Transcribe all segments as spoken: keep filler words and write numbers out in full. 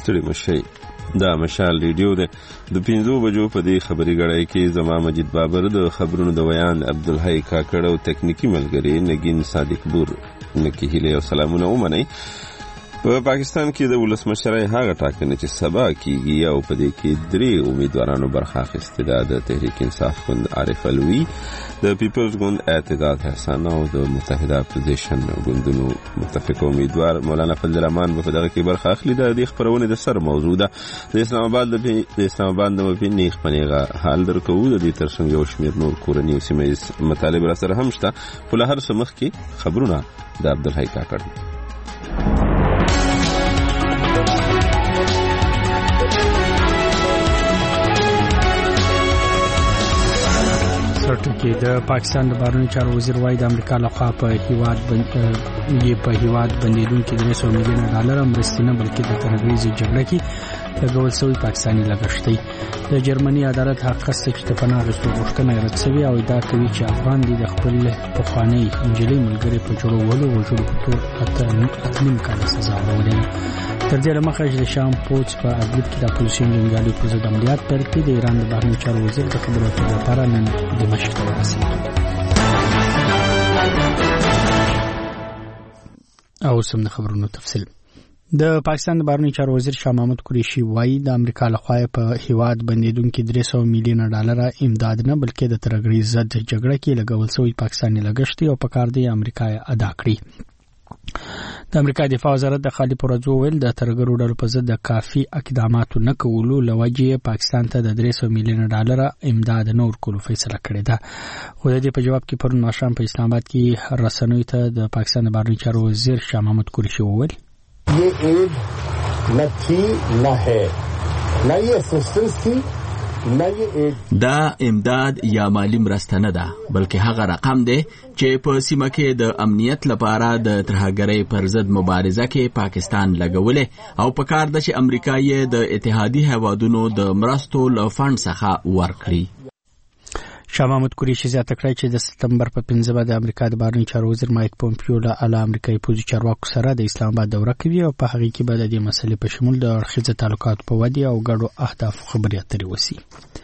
ستړي مشي. دا مشال ریډیو ده د پینځو بجو په دې خبري غړای کې زما مجید بابر د خبرونو د ویان عبدالحی کاکړ او تکنیکی ملګری نگین صادق بور نکی هله او سلامونه ومني. په پاکستان کې د ولسمشرۍ هغه ټاکنې چې سبا کیږي او په دې کې درې امیدوارانو برخه اخیستې ده د تحریک انصاف ګوند عارف الوی، د پیپلز ګوند اعتداد حسن او د متحده اپوزیشن ګوندونو متفق امیدوار مولانا فضل الرحمن په دغه کې برخه اخلي. د دې خبرونه د سر موضوع ده. د اسلام آباد د اسلام آباد د مبینی خپنیغه حال درکو د دې ترڅنګ یو شمېر نور کورنی او سیمه مطالب را سره هم شته. په هر څه مخ کې خبرونه د عبدالحی کاکړ. کې د پاکستان د بهرنیو چارو وزیر وايي د امریکا لخوا په هیواد باندې په هیواد باندې د درې سوه میلیونه ډالر مرستې نه بلکې د ترهګریزي جګړه کې لګول شوی پاکستاني لګښت دی. د جرمني عدالت حق خسته چې د پناه غوښتنه غوښتنه رد شوی او دا کوي چې افغان دي د خپل پخوانی انجلۍ ملګری په جوړولو وژلو په تور اتنیم کاله سزا ورکړه. تر دې لمخه چې د شام پوز په اګوت کې د اپوزیسیون جنګیالي پر ضد عملیات پیل کړي، د ایران د بهرنیو چارو وزیر د خبرو اترو لپاره نن دمشق ته ورسېد. او سم د خبرونو تفصیل. د پاکستان د بهرنیو چارو وزیر شاه محمود قریشي وايي د امریکا لخوا په هیواد بندیدونکو درې سوه میلیونه ډالر امداد نه بلکې د ترهګرۍ ضد جګړه کې لګول شوی پاکستاني لګښت او په کار دی امریکا ادا کړی. د امریکا دفاع وزارت د خالي پرځو ویل د ترهګرو ډلو په ضد د کافي اقداماتو نه کولو لوجې پاکستان ته د درې سوه میلیونه ډالر امداد نه ورکولو فیصله کړې ده. خو د دې په جواب کې پرون ماښام په اسلام آباد کې رسنیو ته د پاکستان د بهرنیو چارو وزیر شاه محمود قریشي وویل یہ ایڈ نہ تھی نہ ہے نہ یہ اسسٹنس تھی نہ یہ ایڈ دا امداد یا مالی مرسته نه ده بلکې هغه رقم دی چې په سیمه کې د امنیت لپاره د ترهګرۍ پر ضد مبارزه کې پاکستان لګولې او په کار ده چې امریکا یې د اتحادی هیوادونو د مرستو له فند څخه ورکړي. شاه محمود قریشي زیاته کړی چې د سپتمبر په پنځمه د امریکا د بهرنیو چارو وزیر مایک پومپیو له اعلی امریکایي پوځي چارواکو سره د اسلام آباد دوره کوي او په هغه کې به د دې مسلې په شمول د اړخیزو تعلقاتو په ودې او ګډو اهدافو خبرې اترې وشي.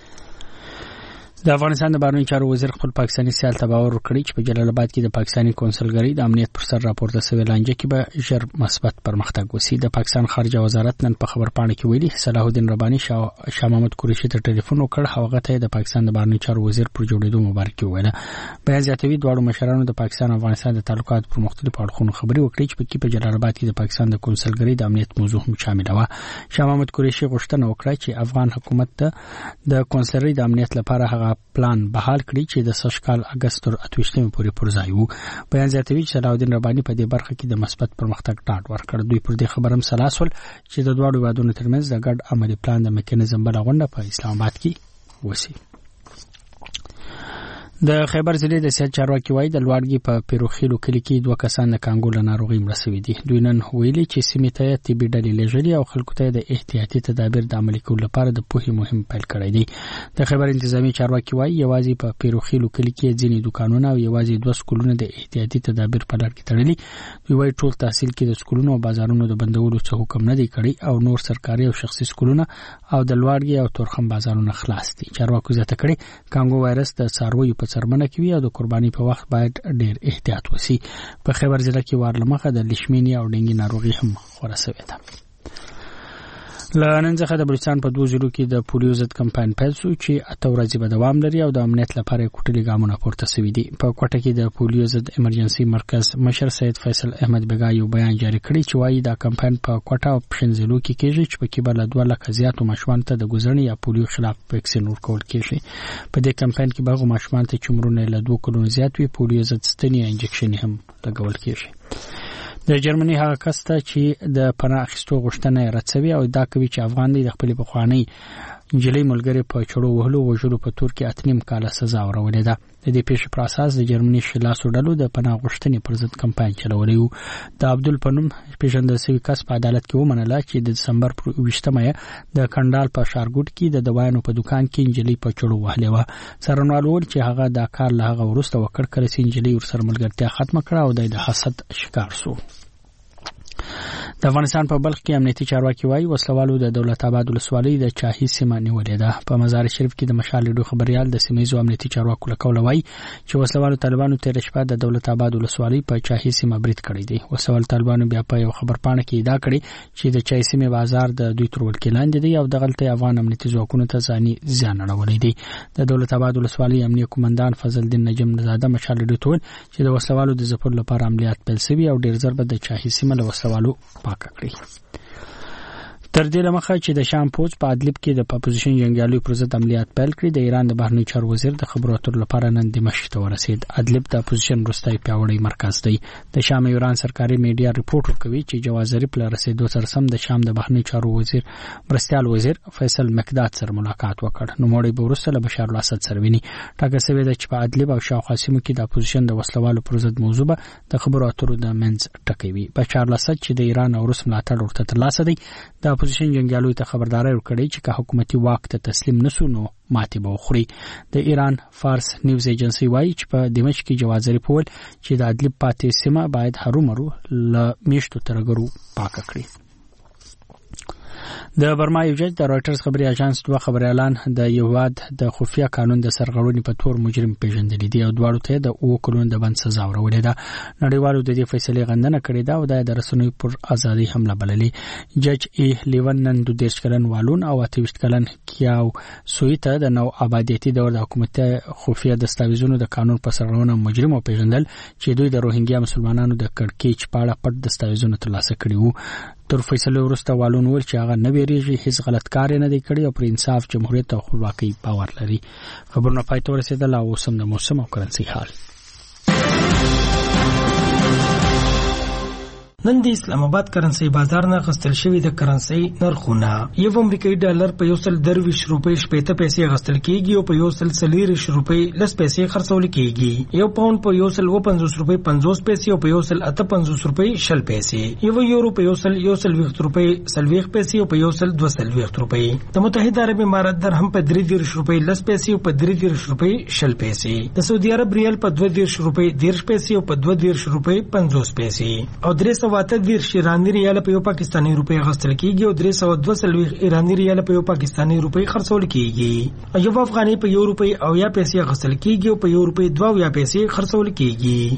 د افغانستان د بهرنیو چارو وزیر خپل پاکستاني سیال ته باور ورکړی چې په جلال آباد کې د پاکستاني کونسلګرۍ د امنیت پر سر راپورته شوی لانجه کې به ژر مثبت پرمختګ وشي. د پاکستان خارجه وزارت نن په خبرپاڼه کې ویلي صلاح الدین رباني شاه محمود قریشي ته ټلیفون وکړ، هغه ته د پاکستان د بهرنیو چارو وزیر پر جوړېدو مبارکي وویله. بیان زیاتوي دواړو مشرانو د پاکستان او افغانستان د تعلقاتو پر مختلفو اړخونو خبرې وکړې چې په کې په جلال آباد کې د پاکستان د کونسلګرۍ د امنیت موضوع هم شامل و. شاه محمود قریشي غوښتنه وکړه چې افغان حکومت ته د کونسلګرۍ د امنیت لپاره هغه پلان به حال کړی چې د سشکال اگست تر اتوشتمه پورې پرځای وو. بیان زیاتوي چې صلاح الدین رباني په دې برخه کې د مثبت پرمختګ ډاډ ورکړ. دوی پر دې خبرم سلاسل چې د دواړو هیوادونو ترمنځ د ګډ عملي پلان د میکانیزم بل غونډه په اسلام آباد کې وشي. د خیبر ضلع د سیاست چارواکي وايي د لوړګي په پیروخیلو کلی کې دوه کسان د کانګو له ناروغي مړه شوي دي. دوی نن ویلي چې سیمې ته طبي ډلې لېږلي او خلکو ته د احتیاطي تدابیر د عملي کولو لپاره د پوهې مهم پیل کړی دی. د خیبر انتظامی چارواکي وايي یوازې په پیروخیلو کلی کې ځینې دکانونه او یوازې دوه سکولونه د احتیاطي تدابیر په لړ کې تړلي. دوی وايي ټول تحصیل کې د سکولونو او بازارونو د بندولو څه حکم نه دی کړی او نور سرکاري او شخصي سکولونه او د لوړګي او تورخم بازارونه خلاص دي. چارواکو زیاته کړي کانګو وایرس د څارویو په څرمنه کې وي او د قرباني په وخت باید ډیر احتیاط وشي. په خیبر ضلع کې وارلمخه د لیشمینی او ډنګي ناروغي هم خورا شوې ده. لنن څخه د بلوچستان په دوه ضلعو کې د پولیو ضد کمپاین پیل شو چې اته ورځې به دوام لري او د امنیت لپاره کوټلي ګامونه پورته شوي دي. په کوټه کې د پولیو ضد ایمرجنسي مرکز مشر سید فیصل احمد بیګا یو بیان جاری کړی چې وايي دا کمپاین په کوټه او پښنځلو کې کېږي چې په کې بل دوه لک زیاتو ماشومان ته د ګزړنې یا پولیو خلاف ویکسین ورکول کېږي. په دې کمپاین کې به ماشومان ته چې عمرونه له دوه کلونو زیات وي پولیو ضد ستنې انجکشن هم لګول کېږي. د جرمني هغه کس ته چې د پناه اخیستو غوښتنه رد شوې او دا کوي چې افغان دی د خپل پخوانی انجلۍ ملګری په چړو وهلو وژلو په تور کې اتنیم کاله سزا ورولې ده. د دې پیښې پر اساس د جرمني شلاسو ډلو د پناه غوښتنې پر ضد کمپاین چلولی و. د عبدل پنوم پیژندل شوی کس په عدالت کې ومنله چې د دسمبر پر اوویشتمه د کندال په شارګوټ کې د دوايانو په دکان کې انجلۍ په چړو وهلې و. څارنوال وویل چې هغه دا کار له هغه وروسته وکړ کله چې انجلۍ ورسره ملګرتیا ختمه کړه او د حسد شکار شو. د افغانستان په بلخ کې امنیتي چارواکي وایي وسلوالو د دولت آباد ولسوالۍ د چاهي سیمه نیولې ده. په مزار شریف کې د مشال لیډو خبريال د سیمېزو امنیتي چارواکو له قوله وایي چې وسلوالو طالبانو تیر شپه د دولت آباد ولسوالۍ په چاهي سیمه برید کړی دی. وسوال طالبانو بیا په یو خبرپاڼه کې ادعا کړې چې د چاهي سیمه بازار د دوی تر ولکې لاندې دی او د غلطي افغان امنیتي ځواکونو ته ځاني زیان اړولی دی. د دولت آباد ولسوالۍ امنیتي کمانډان فضل الدین نجم زاده مشال لیډو ته چې د وسلوالو د ځپلو لپاره عملیات پیل شوی او ډیر ضرب د چاهي سیمه له وسلوالو پاک کړی. تر دې لمخه چې د شام پوز په ادلب کې د اپوزیشن جنگیالو پر ضد عملیات پیل کړي، د ایران د بهرنی چارو وزیر د خبرو اترو لپاره نن دمشق ته ورسید. ادلب د اپوزیشن وروستۍ پیاوړی مرکز دی. د شام ایران سرکاري میډیا ریپورت ورکوي چې جواز ظریف له رسیدو سره سم د شام د بهرنی چارو وزیر مرستیال وزیر فیصل مقداد سره ملاقات وکړ. نو موړي به وروسته له بشار الاسد سره ویني. ټاکل شوی دی چې په ادلب او شاوخوا سیمو کې د اپوزیشن د وسلوالو پر ضد موضوع به د خبرو اترو د منځ ټکوي. بشار الاسد چې د ایران او روس ملاتړ ورته ترلاسه دی، د اپوزیشن جنگیالو خبرداري ورکړي چې که حکومتي واک ته تسلیم نشو نو ماتې به وخوري. د ایران فارس نیوز ایجنسی وایي چې په دمشق کې جواز ظریف وویل چې د ادلب پاتې سیمه باید هرومرو له میشتو ترګرو پاکه کړي. د برما یو جج د رويټرز خبري اژانس دوه خبريالان د یو واد د خفیه قانون د سرغړونې په تور مجرم پیژندل دي او دواړو ته د او کلون د بند سزا ورولې ده. نړیوالو د دې فیصلې غندنه کړې ده او د رسنوي پر ازادي حمله بللې. جج ای لیون نن د دیش کلن والون او اتويشت کلن کیاو سویته د نو آبادیتي دور د حکومت خفیه دستاویزونو د قانون په سرغړونه مجرم او پیژندل چې دوی د روهینګیا مسلمانانو د کړکېچ پاړه پټ دستاویزونو ترلاسه کړي وو. تر فیصله وروسته والون ول چې هغه نه ویریږي، هیڅ غلط کار نه دی کړی او پر انصاف، جمهوریت او خپلواکۍ باور لري. خبرونه پای ته ورسېدل او اوس هم د موسم او کرنسي حال. نن د اسلام آباد کرنسي بازار نه غستل شوی د کرنسي نرخونه یو امریکایي ډالر په یو سل درویش روپۍ شپېته پیسې غستل کیږي او په یو سل څلوېښت روپۍ لس پیسې خرڅول کیږي. یو پاوند په یو سل پنځوس روپۍ پنځوس پیسې او په یو سل اته پنځوس روپۍ شل پیسې. یو یورو په یو سل یو سل ویشت روپۍ سلويخ پیسې او په یو سل دوه سل ویشت روپۍ. د متحده عرب امارات درهم په درې دېرش روپۍ لس پیسې او په درې دېرش روپۍ شل پیسې. د سعودي عرب ریال په دوه دېرش روپۍ دېرش پیسې او په دوه دېرش روپۍ پنځوس پیسې. او درې واته دېرش ایرانی ریال په یو پاکستاني روپۍ غستل کیږي او درې سوه دوه څلوېښت ایرانی ریال په یو پاکستاني روپۍ خرڅول کیږي. یو افغاني په یو روپۍ او یا پیسې غستل کیږي او په یو روپۍ دوه یا پیسې خرڅول کیږي.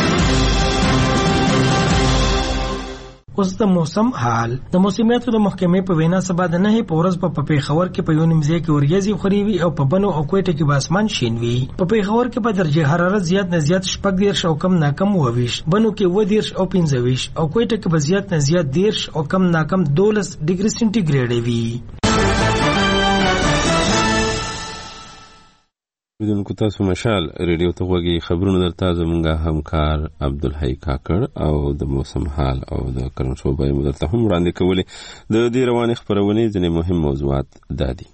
اوس د موسم حال. د موسمیاتو د محکمې په وینا سبا د نه په ورځ په پیښور کې په یو نیمځای کې وریځي خوري او په بنو او کوټه کې به اسمان شین وي. په پیښور کې به درجه حرارت زیات نه زیات شپږ دېرش او کم ناکم وویش، بنو کې اووه دېرش او پنځه ویشت او کوټه کې به زیات نه زیات دېرش او کم ناکم دولس ډیګري سنټیګریډ وي. بدونکو تاسو مشال ریډیو ته وګورئ. خبرونه درته زمونږه همکار عبدالحی کاکړ او د موسم حال او د کرن شوبای مدته هم وړاندې کولې. د دې روانې خبرونې ځینې مهم موضوعات دادي.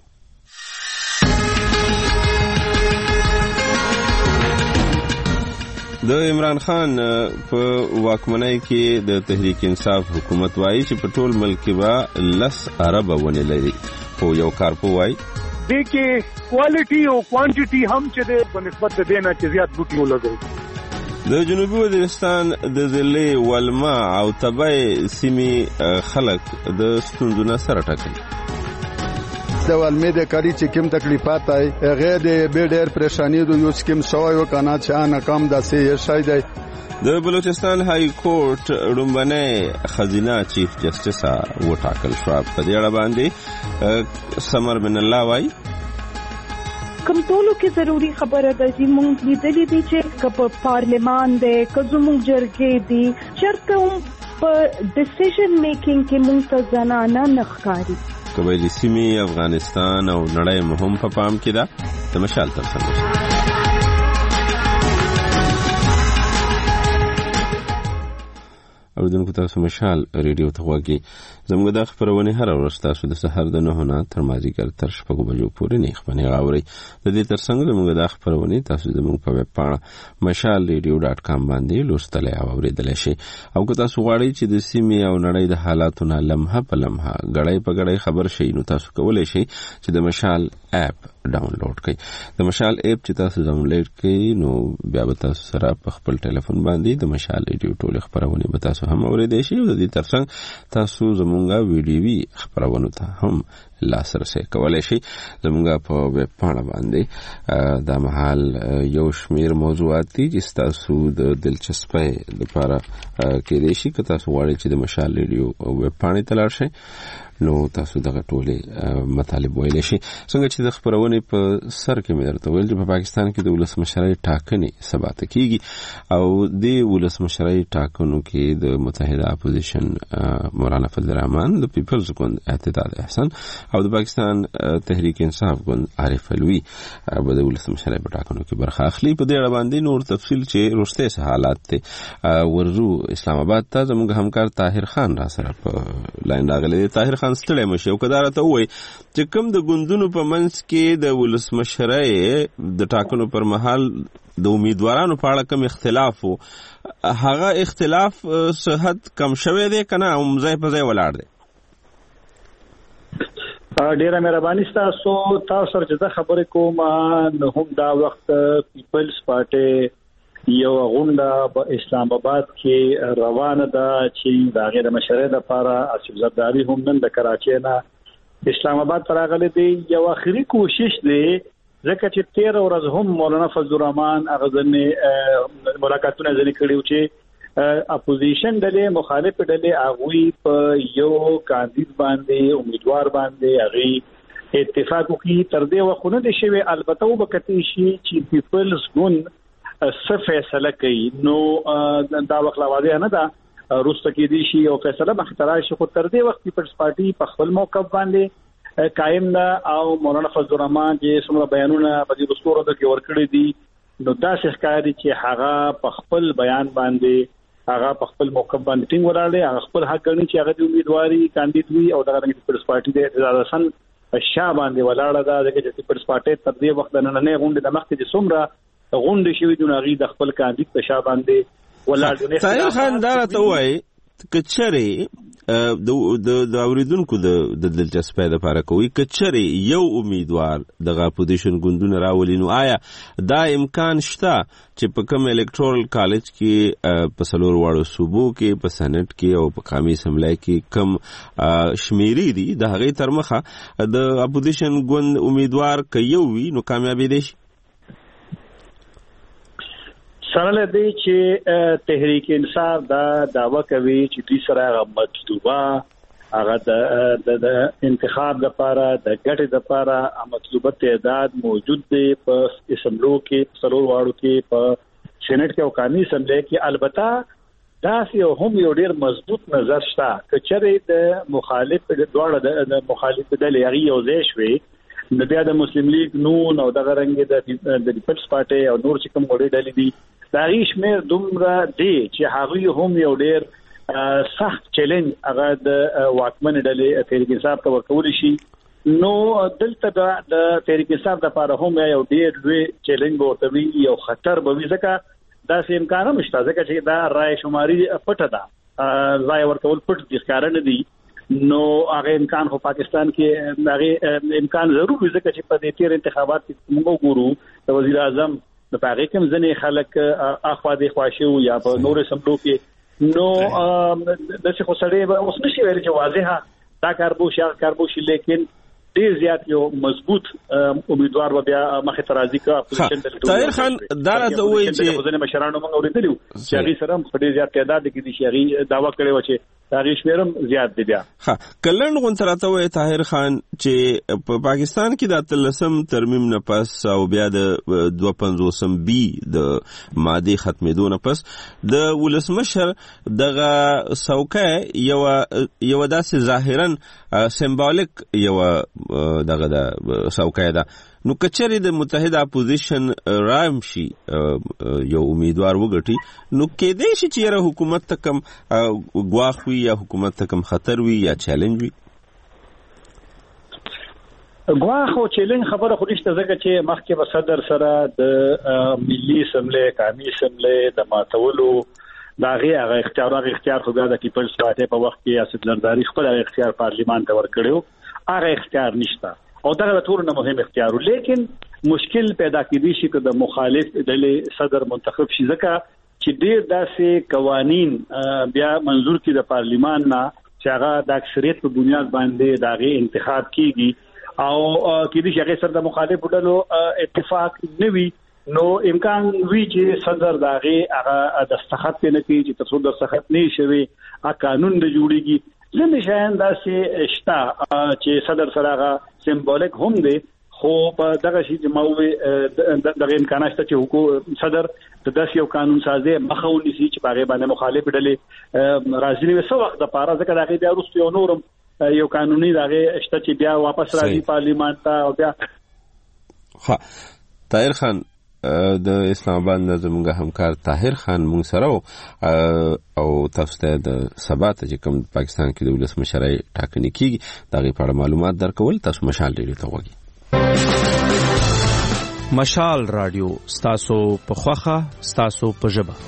د عمران خان په واکمنۍ کې د تحریک انصاف حکومت وایي چې په ټول ملک کې به لس اربه ونې لري، خو یو کارپو وایي دیکھیں کوالٹی او کوانٹیٹی هم چې د بنسبت د دینا چې زیات بوټي ولګوي. د جنوبي وزیرستان د ضلع ولما او تبای سیمې خلک د ستونزو نه سره ټاکي. د ولمې د کاری چې کوم تکلیفات آی هغه د به ډېر پریشانی د یو سکیم شوی و کنه چې ناکام داسې شای دی. د بلوچستان های کورټ رومبنه خزینه چیف جسټس و ټاکل شو. په دې اړه باندې سمر بن الله وايي کوم ټولو کې ضروری خبره ده چې موږ لیدلې دي چې په پارلیمان دی که زموږ جرګې دي چېرته هم په ډیسیژن میکینګ کې موږ ته زنانه نه ښکاري. قبایلي سیمې افغانستان او نړۍ مهم په پام کې ده. د مشال تر څنګ اوردونکو تاسو مشال ریډیو ته وګورئ. زموږ د خبرونه هر ورځ تاسو د سحر د نه نه تر مازیګر تر شپږ بجو پورې نه خبرونه غاوري. د دې ترڅنګ زموږ د خبرونه تاسو زموږ په ویب پاڼه مشال ریډیو ډاټ کام باندې لوستلای او اوریدلای شئ. او که تاسو غواړئ چې د سیمې او نړۍ د حالاتو نه لمحه په لمحه غړای په غړای خبر شئ نو تاسو کولای شئ چې د مشال اپ ډاونلوډ کړئ. د مشال اپ چې تاسو ډاونلوډ کړئ نو بیا به تاسو سره په خپل ټلیفون باندې د مشال ریډیو ټول خبرونه به تاسو هم اورېدئ شئ او د دې ترڅنګ تاسو زمونږ ویډیوي خبرونه ته هم لاسرسي کولای شئ. زمونږ په ویب پاڼه باندې د مهال یو شمیر موضوعات دي چې تاسو د دلچسپۍ لپاره کېدای شي که تاسو غواړئ چې د مشال ریډیو ویب پاڼې ته لاړ شئ نو تاسو دغه ټولې مطالب ویلی شي. څنګه چې د خپرونې په سر کې مې درته ویل چې په پاکستان کې د ولسمشرۍ ټاکنې سبا ته کېږي او د ولسمشرۍ ټاکنو کې د متحده اپوزیشن مولانا فضل الرحمن، د پیپلز ګوند اتحاد احسان او د پاکستان تحریک انصاف ګوند عارف علوي به د ولسمشرۍ په ټاکنو کې برخه اخلي. په دې اړه باندې نور تفصیل چې وروستي څه حالات دي ورځو اسلام آباد ته زموږ همکار طاهر خان را سره په لاین راغلی. طاهر خان ستړی مشه او کدار ته وای چې کوم د ګوندونو په منځ کې د ولسمشرۍ د ټاکنو پر مهال د امیدوارانو په اړه کوم اختلاف وو، هغه اختلاف صحت کم شوی دی کنه او ځای په ځای ولاړ دی؟ ډیره مهرباني ستاسو. تاسو سره چې خبرې کوم نو هم دا وخت پیپلز پارټي یو غونډه په اسلام آباد کې روانه ده چې د هغې د مشرۍ لپاره آصف زرداري هم نن د کراچۍ نه اسلام آباد ته راغلی دی. یو اخري کوشش دی ځکه چې تېره ورځ هم مولانا فضل الرحمن هغه ځینې ملاقاتونه ځینې کړي وو چې اپوزیشن ډلې مخالف ډلې هغوی په یو کاندید باندې امیدوار باندې هغې اتفاق وکړي. تر دې وخت نه دی شوی، البته وبکتلی شي چې پیپلز ګوند څه فیصله کوي نو دا وخت لا واضح نه ده، وروسته کېدی شي او فیصله مخې ته راشي، خو تر دې وخت پیپلز پارټي په خپل موقف باندې قایم ده او مولانا فضل الرحمن چې څومره بیانونه په دې وروستو ورځو کې ورکړي دي نو داسې ښکاري چې هغه په خپل بیان باندې هغه په خپل موقف باندې ټینګ ولاړ دی، هغه خپل حق ګڼي چې هغه د امیدواري کاندید وي او دغه پیپلز پارټي د اعتزاز حسن شاه باندې ولاړه ده ځکه چې پیپلز پارټي تر دې وخت د نننۍ غونډې د مخکې چې څومره غونډې شوي دي نو هغې د خپل کاندید په شا باندې ولاړ. طاهر خان دا راته ووایي که چېرې د اورېدونکو د دلچسپۍ دپاره کوي که چېرې یو امیدوار دغه اپوزیشن ګوندونه راولي نو آیا دا امکان شته چې په کوم الکټرال کالج کې په څلور واړو صوبو کې په سنټ کې او په قومي اسمبلی کې کم شمیرې دي د هغې تر مخه د اپوزیشن ګوند امیدوار که یو وي نو کامیابېدی شي؟ سره له دې چې تحریک انصاف دا دعوه کوي چې دوی سره هغه مطلوبه هغه د انتخاب لپاره د ګټې لپاره مطلوبه تعداد موجود دی په اسمبلو کې، څلور واړو کې، په سینټ کې او قومي اسمبلی کې. البته داسې هم یو ډېر مضبوط نظر شته که چېرې د مخالف دواړه د مخالف ډلې هغې یو ځای شوې نو بیا د مسلم لیگ نون او دغه رنګې د پیپلز پارټي او نور چې کوم وړې ډلې دي د هغې شمېر دومره دی چې هغوی هم یو ډېر سخت چیلنج هغه د واکمنې ډلې تحریک انصاف ته ورکولی شي. نو دلته د تحریک انصاف دپاره هم یو ډېر لوی چیلنج به ورته وي، یو خطر به وي، ځکه داسې امکان هم شته ځکه چې دا رایې شماري پټه ده، رایې ورکول پټ دي، ښکاره نه دي. نو هغه امکان خو پاکستان کې هغه امکان ضرور وي ځکه چې په دې تیر انتخابات کې موږ وګورو د وزیر اعظم د هغې کوم ځینې خلک اخوا دېخوا شوي یا په نورو اسمبلو کې نو داسې خو سړی اوس نشي ویلی چې واضحه دا کار به وشي هغه کار به وشي، لیکن ډېر زیات یو مضبوط امیدوار به بیا مخې ته راځي که اپوزیشن ډلې. طاهر خان دا راته ووایي چې ځینې مشرانو موږ اورېدلي وو چې هغې سره هم په ډېر زیات تعداد کې دي چې هغې دعوه کړې وه چې هغې شمېر هم زیات دی. بیا ښه که لنډ غونته راته ووایي طاهر خان چې په پاکستان کې د اتلسم ترمیم نه پس او بیا د دوه پنځوسم بي د مادې ختمېدو نه پس د ولسمشر دغه څوکۍ یوه یوه داسې ظاهرا سمبالیک یوه دغه د څوکۍ ده، نو که چېرې د متحده اپوزیشن رایم شي یو امیدوار وګټي نو کېدای شي چې یاره حکومت ته کم ګواښ وي یا حکومت ته کم خطر وي یا چیلنج وي؟ ګواښ او چیلنج خبره خو نشته ځکه چې مخکې به صدر سره د ملي اسمبلی قومي اسمبلی د ماتولو د هغې هغه اختیار هغه اختیار خو بیا د پیپلز پارټۍ په وخت کې آصف زرداري خپل هغه اختیار پارلیمان ته ورکړی و، هغه اختیار نشته. او دا ټول نه مهم اختیار لیکن مشکل پیدا کیدی شي که د مخالف ډلې صدر منتخب شي ځکه چې ډیر داسې قوانین بیا منظور کړي د پارلیمان نه چې هغه د اکثریت په بنیاد باندې داغه انتخاب کیږي او کېدی شي هغه سره د مخالف ډلو اتفاق نه وي نو امکان وی چې صدر داغه هغه دستخط نه کوي چې تاسو دستخط نه شوي ا قانون د جوړیږي زموږ شاین داسې شتا چې صدر سره هغه سمبولیک هم دی خو په دغه شی چې مو دغه امکانات ته چې حکومت صدر د داسې یو قانون سازي مخاوني سي چې باغې باندې مخالف ډلې راځي نو څو وخت د پاره ځکه دغه بیا وروسته یو نورم یو قانوني دغه شته چې بیا واپس راځي پارلیمان ته او بیا ها طاهر خان د اسلام آباد د زموږ همکار طاهر خان مونږ سره او تاسو ته د سبا ته چې کوم پاکستان کې د ولسمشرۍ ټاکنې کیږي دغه په اړه معلومات درکول تاسو مشال ډیری ته وګورئ. مشال رادیو ستاسو په خوخه ستاسو په ژبه.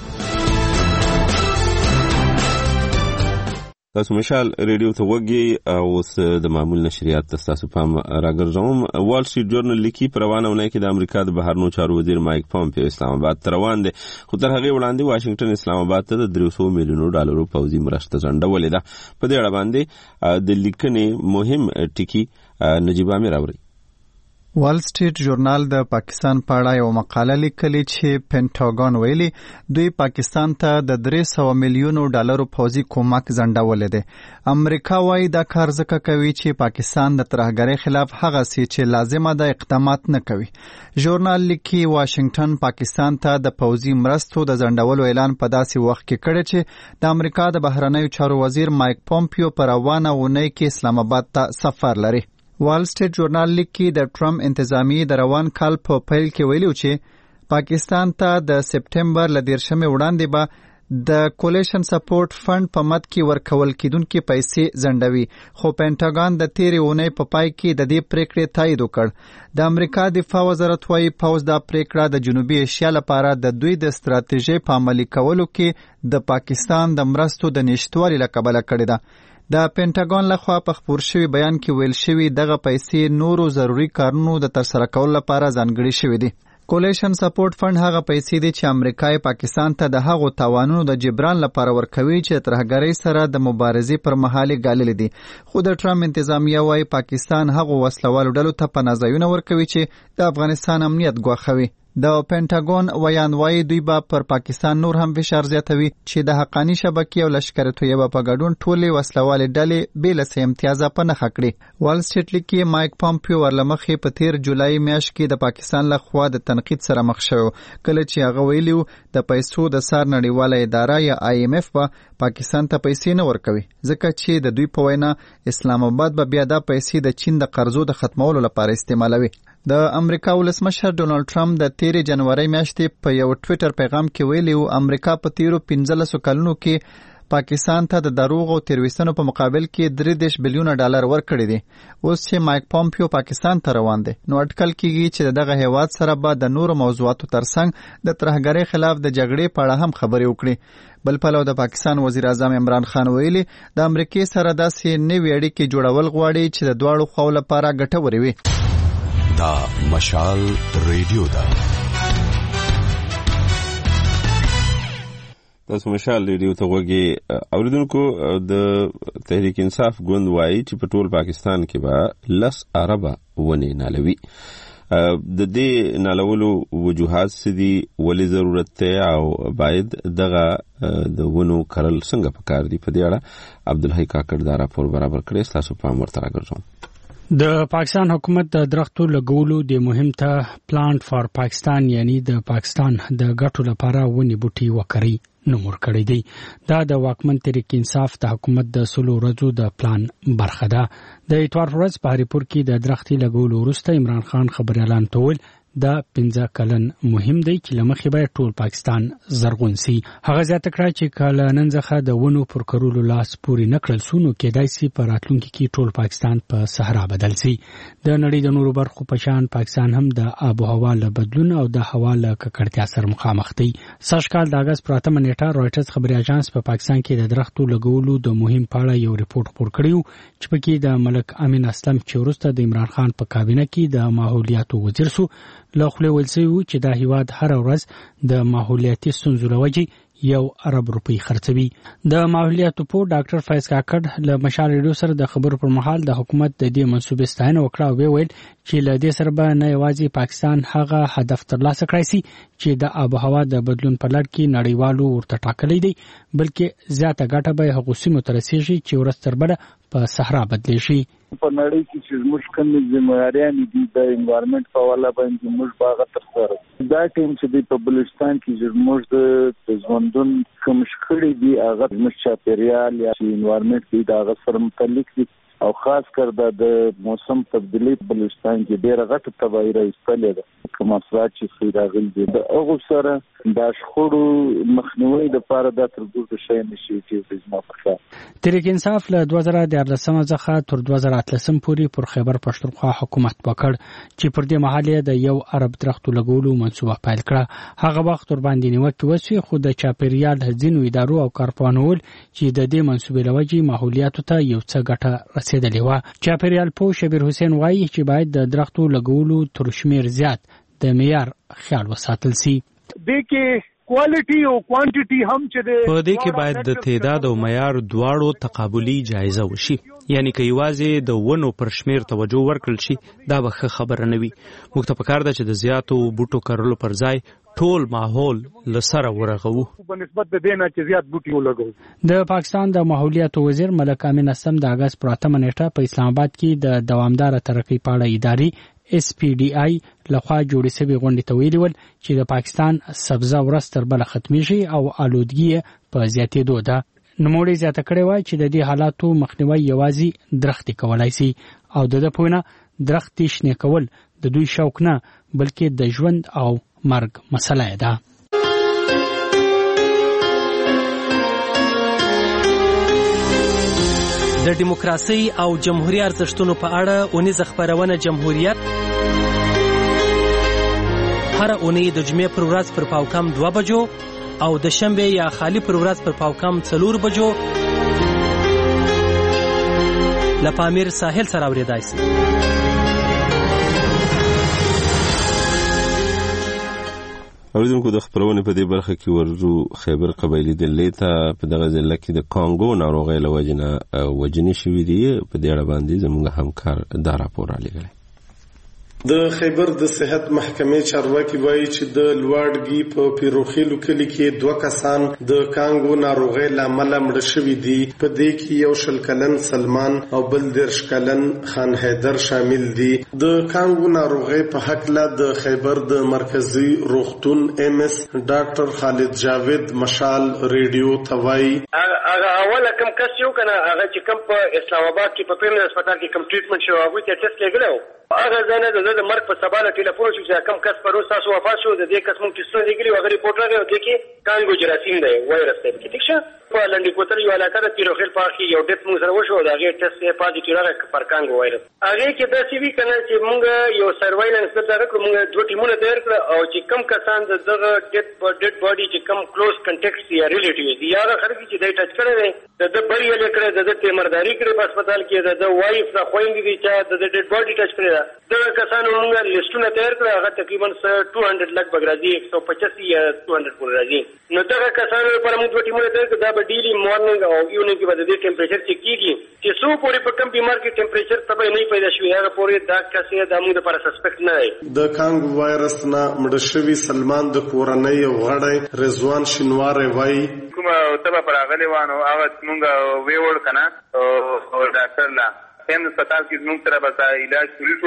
تاسو مشال ریډیو ته وګورئ او اوس د معمول نشریات تاسو پام راګرځوم. وال سټریټ جورنال لیکي پر روانه ونې کې د امریکا د بهرنیو چارو وزیر مایک پومپیو اسلام آباد ته روان دي خو تر هغه وړاندې واشنگټن اسلام آباد ته د درې سوه میلیونو ډالرو پوځي مرسته ځنډولې ده. په دې اړه باندې د لیکنې مهم ټکی نجیب امیر اوري. وال سټریټ ژورنال د پاکستان په اړه یو مقاله لیکلې چې پینټاګون ویلي دوی پاکستان ته د درې سوه میلیونو ډالرو پوځي کومک ځنډولې ده. امریکا وايي دا کار ځکه کوي چې پاکستان د ترهګرۍ خلاف هغه سي چې لازمه ده اقدامات نه کوي. ژورنال لیکي واشنگټن پاکستان ته د پوځي مرستو د ځنډولو اعلان په داسې وخت کې کړی چې د امریکا د بهرنیو چارو وزیر مایک پومپیو په روانه اونۍ کې اسلام آباد ته سفر لري. وال سټریټ ژورنال لیکي د ټرمپ انتظامیه د روان کال په پیل کې ویلو چې پاکستان ته د سپټمبر ل دیرشمې وړاندې به د کولیشن سپورټ فند په مد کې ورکول کیدونکې پیسې ځنډوي خو پینټاګون د تیرې اونۍ په پای کې د دې پریکړې تایید وکړ. د امریکا دفاع وزارت وايي پوځ دا پریکړه د جنوبي ایشیا لپاره د دوی د ستراتیژۍ په عملي کولو کې د پاکستان د مرستو د نشټوالي له کبله کړې ده. د پینټاګون لخوا په خپور شوی بیان کې ویل شوی دغه پیسې نورو ضروري کارونو د ترسره کولو لپاره ځانګړي شوی دي. کولیشن سپورټ فند هغه پیسې دي چې امریکا پاکستان ته د هغو تاوانونو د جبران لپاره ورکوي چې ترهګرۍ سره د مبارزې پر مهال ګاللې دي. خو د ټرمپ انتظامیه وايي پاکستان هغو وسلوالو ډلو ته پناه ځایونه ورکوي چې د افغانستان امنیت ګواښوي. د پینټاګون ویان وايي دوی به پر پاکستان نور هم فشار زیاتوي چې د حقانی شبکې او لشکره طیبه په ګډون ټولې وسلوالې ډلې بې له امتیازه په نښه کړي. وال سټریټ لیکي مایک پومپیو ورلمخې په تیر جولای میاشت کې د پاکستان لخوا د تنقید سره مخ شو کله چې هغه ویلي د پیسو د سار نړیواله اداره یا آی ایم ایف به پاکستان ته پیسې نه ورکوي ځکه چې د دوی په وینا اسلام آباد به بیا د پیسې د چین د قرضو د ختمولو لپاره استعمالوي. د امریکا ولسمشر ډونالد ټرمپ د تیرې جنوري میاشتې په یو ټویټر پیغام کې ویلي و امریکا په تیرو پنځلسو کلونو کې پاکستان ته د دروغ او تیرويستنو په مقابل کې درې دېرش بلیونه ډالر ورکړي دي. اوس چې مایک پومپیو پاکستان ته روان دي نو اټکل کیږي چې دغه هیواد سره به د نورو موضوعاتو ترڅنګ د ترهګرۍ خلاف د جګړې په اړه هم خبرې وکړي. بل پلو د پاکستان وزیر اعظم عمران خان ویلي د امریکای سره داسې نوې اړیکې جوړول غواړي چې د دواړو خواو لپاره ګټورې وي. دا مشال ریډیو دا تاسو مشال ریډیو ته وګورئ. اوریدونکو د تحریک انصاف ګوند وایي چې په ټول پاکستان کې به لس اربه ونې نالوي. د دې نالولو وجوهات سدي ولې ضرورت ته او باید دغه د ونو کرل څنګه پکار دي په دې اړه عبدالحی کاکړ دا راپور برابر کړی. تاسو په امر تر راګرځوم. د پاکستان حکومت د درختو لګولو د مهم ته پلانټ فار پاکستان یعنی د پاکستان د ګټو لپاره ونی بوټي وکړي نمور کړی دی. دا د واکمن تحریک انصاف د حکومت د سلو ورځو د پلان برخه ده. د اتوار ورځ په هریپور کې د درختي لګولو وروسته عمران خان خبر اعلان کول دا پنځه کلن مهم دی چې لمخې به ټول پاکستان زرغون سي. هغه زیاته کړه چې کله نن څخه د ونو پر کرولو لاس پورې نکړل سونو کېدای سي په راتلونکي کې ټول پاکستان په صحرا بدل سي. د نړۍ د نورو برخو په شان پاکستان هم د آب و هوا له بدلون او د هوا له ککړتیا سره مخامخ دی. سږ کال د اگست پر اتمه نیټه رويټرز خبري اژانس په پاکستان کې د درختو لګولو د مهم پاړه یو ریپورت خپور کړی چې پکې د ملک امین اسلم چې وروسته د عمران خان په کابینه کې د ماحولیاتو وزیر سو له خپل ولسي و چې د هیواد هر ورځ د ماحولیاتي ستونزو لوجي یو ارب روپی خرڅوي. د ماحولیاتو په ډاکټر فیض کاکړ له مشال ریډیو سره د خبرو پر مهال د حکومت د دې منسوبې ستاینه وکړه او ویل چې له دې سره به نه یوازې پاکستان هغه هدف ترلاسه کړی سي چې د آب و هوا د بدلون په لړ کې نړیوالو ورته ټاکلي دي بلکې زیاته ګټه به هغه سیمو ته رسیږي چې ورستر بل په صحرا بدلی شي. په نړۍ کې چې موږ کوم ځمواريان دي د انوایرنمنت په حواله باندې موږ باغ تر سره دا ټیم چې په بلوچستان کې موږ د ژوندون کوم شخړې دي هغه موږ چاپیریال یا انوایرنمنت دي دا هغه سره متعلق دي او خاص کر د موسم تبدیلی په بلوچستان کې ډېر غټه تباہي راځتلې ده کوم اثرات چې راغلي دي د هغه سره د شخړو مخنیوي د لپاره د تر دوه شي نشي چې زما په تحریک انصاف له دوه زره دیارلسم څخه تر دوه زره اتلسم پورې پر خیبر پښتونخوا حکومت وکړ چې پر دې مهال د یو عرب درختو لګولو منصوبه پیل کړه. هغه وخت ور باندې نیوکه وشي خو د چاپیریال ځینو ادارو او کارپانول چې د دې منصوبې لوجي ماحولیاتو ته یو څه ګټه رسیدلې و. چاپیریال پوه شبیر حسین وایي چې باید د درختو لګولو تر شمیر زیات د معیار خیال وساتل سي. د کې کوالټي او کوانټیټي هم چې په دې کې باید د تعداد او معیار دواړو تقابلي جایزه وشي. یعنی که یوازې د ونو پر شمیر توجه ورکړل شي دا به ښه خبره نه وي. موږ ته پکار ده چې د زیاتو بوټو کرلو پر ځای ټول ماحول لسره ورغو په نسبت د دینه چې زیات بوټي ولګو. د پاکستان د ماحولیاتو وزیر ملک امین اسلم د اگست پر اتمه نیټه په اسلام آباد کې د دوامدار ترقی پاړه اداري اس پی ډی آی لخوا جوړې شوی غونډې ته ویلي ول چې د پاکستان سبزه ورځ تر بله ختمیږي او آلودګي په زیاتېدو ده. نوموړي زیاته کړې وای چې د دې حالاتو مخنیوي یوازې درختې کولای شي او د دې پوینه درختې شنه کول د دوی شوق نه بلکې د ژوند او مرګ مسله ده. د دیموکراسي او جمهوریت ارزښتونو په اړه اونیزه خبرونه جمهوریت هر اونۍ د جمعې پر ورځ پر پاوکم دوه بجو او د شنبه یا خالی پر ورځ پر پاوکم څلور بجو لپامیر ساحل سره اوریدای شي. اوریدونکو د خبرونه په دې برخه کې ورزو خیبر قبایلی دلې ته په دغه ځل کې د کانګو ناروغي لوجنه وجنی شوې دي په دې اړه باندې زموږ همکار دا راپور را لګل. د خیبر د صحت محکمې چارواکي وایي چې د لوړګي په پیروخیلو کلی کې دوه کسان د کانګو ناروغي لامل مړ شوي دي. په دې کې یو شل کلن سلمان او بل دیرش کلن خان حیدر شامل دي. د کانګو ناروغي په حق له د خیبر د مرکزی روغتون ایم اس ډاکټر خالد جاوید مشال ریډیو توای هغه اوله کوم کس یو کنه هغه چې کوم په اسلام آباد کې په پیمن هسپتال کې کوم ټریټمنټ شو هغه ته ټیسټ کېږي. هغه ځنه د د مرګ په سبا له ټلیفون شو چې کوم کس پرو تاسو وفات شو د دې کس مونږ کیسه دیګلی او هغه ریپورټ راغی د کې کانګو جراثیم دی وایرس دی ٹھیک شه. په لنډی کوتل یو علاقه د پیروخیل پاخي یو ډیپ موږ سره وشو دا هغه ټیسټ یې پازیټیو راغی پر کانګو وایرس. هغه کې د سی وی کنه چې مونږ یو سروایلنس د دغه مونږ دوه ټیمونه تیار کړ او چې کم کسان د دغه ډیډ ډیډ باډي چې کم کلوز کنټیکټ یا ریلیټیو دي یا خلک چې دای ټچ کړي د د بریل کړي د د تیمرداري کړي په هسپتال کې د وایف د خويندې دي چې د ډیډ باډي ټچ کړي دا کسان مونږ لیستونه تیار کړ هغه تقریبا دوه سوه لک بغرازي یک سو پچاس یا دوه سوه پورې راځي. نو دغه کسان پر موږ دوه ټیمونه تیار کړ دا به ډیلی مارنینګ او ایونینګ کې به د ټمپریچر چیک کیږي چې څو پورې په کم بیمار کې ټمپریچر تبه نه پیدا شوی هغه پورې دا کسې د موږ لپاره سسپیکټ نه دی. د کانګو وایرس نه مړ شوی سلمان د کورنۍ غړی رضوان شینوار وایي کومه تبه پر هغه وانه هغه موږ ویوړ کنه او ډاکټر لا هم هسپتال کې موږ سره به علاج شروع شو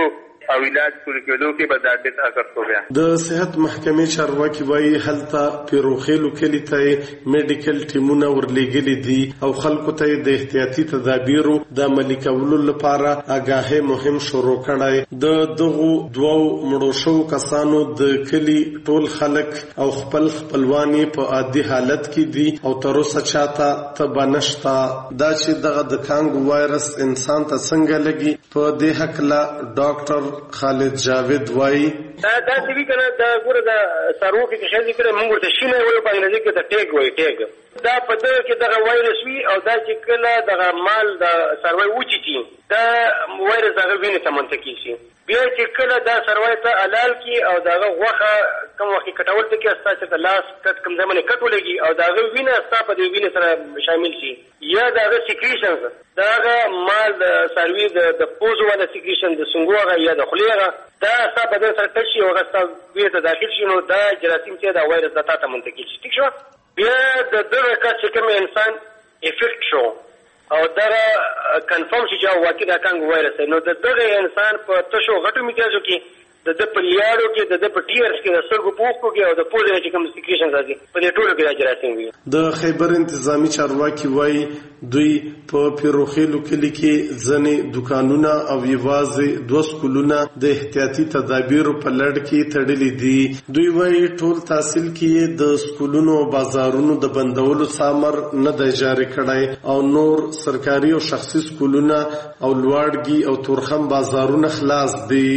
او علاج پوری کېدو کې به دا ډېر اثر کوي. د صحت محکمې چارواکي وایي هلته پیروخیلو کلی ته میډیکل ټیمونه ورلېږلي دي او خلکو ته د احتیاطي تدابیرو د عملي کولو لپاره آګاهي مهم شروع کړی. د دغو دوو مړو شوو کسانو د کلی ټول خلک او خپل خپلوانی په عادي حالت کې دي او تر اوسه چاته تبه نشته. دا چې دغه د کانګو وایرس انسان ته څنګه لګي په دې حقله ډاکټر خالد جاوید وایي دا دا چې وی کنه دا ګوره دا سارو کې چې ځکه موږ ورته شینه وایو په انګلیسي کې د ټیګ وایي ټیګ دا په دغه کې دغه وایرس وی او دا چې کله دغه مال د سروي وچی دا وایرس دغه وینې ته منتقل شي بیا چې کله دا سروي ته حلال کی او دغه غوخه کوم وخت کټول ته کې اساسه ته لاس کټ کوم ځمنه کټولېږي او دغه وینه اساسه په دې وینې سره شامل شي یا دغه سیکریشنز دغه مال د سروي د پوزو ولا سیکریشن د سنگوغه یا د خلیغه دا اساسه بدن سره تشي او غسل ویته داخل شي نو دا جراثیم چې دا وایرس د تاسو منتقل شي ٹھیک شو. بیا د دغه کس چې کوم انسان افیکټ شو او دا کنفرم شي چې واقعي دا کانګو وایرس نو د دغه انسان په تشو غټو میتازو کې د د پلیاړو کې د د پټیرز کې د سرګو پوښکو کې او د پوزې چې کوم سیکریشن راځي په دې ټولو کې راځي وي. د خیبر انتظامی چارواکي وایي دوی په پیروخیلو کلی کې ځنې دکانونه او یوازې دوه سکولونه د احتیاطي تدابیرو په لړ کې تړلي دي. دوی وایي ټول تحصیل کې د سکولونو او بازارونو د بندولو څامر نه دی جاري کړی او نور سرکاري او شخصي سکولونه او لوړګي او تورخم بازارونه خلاص دي.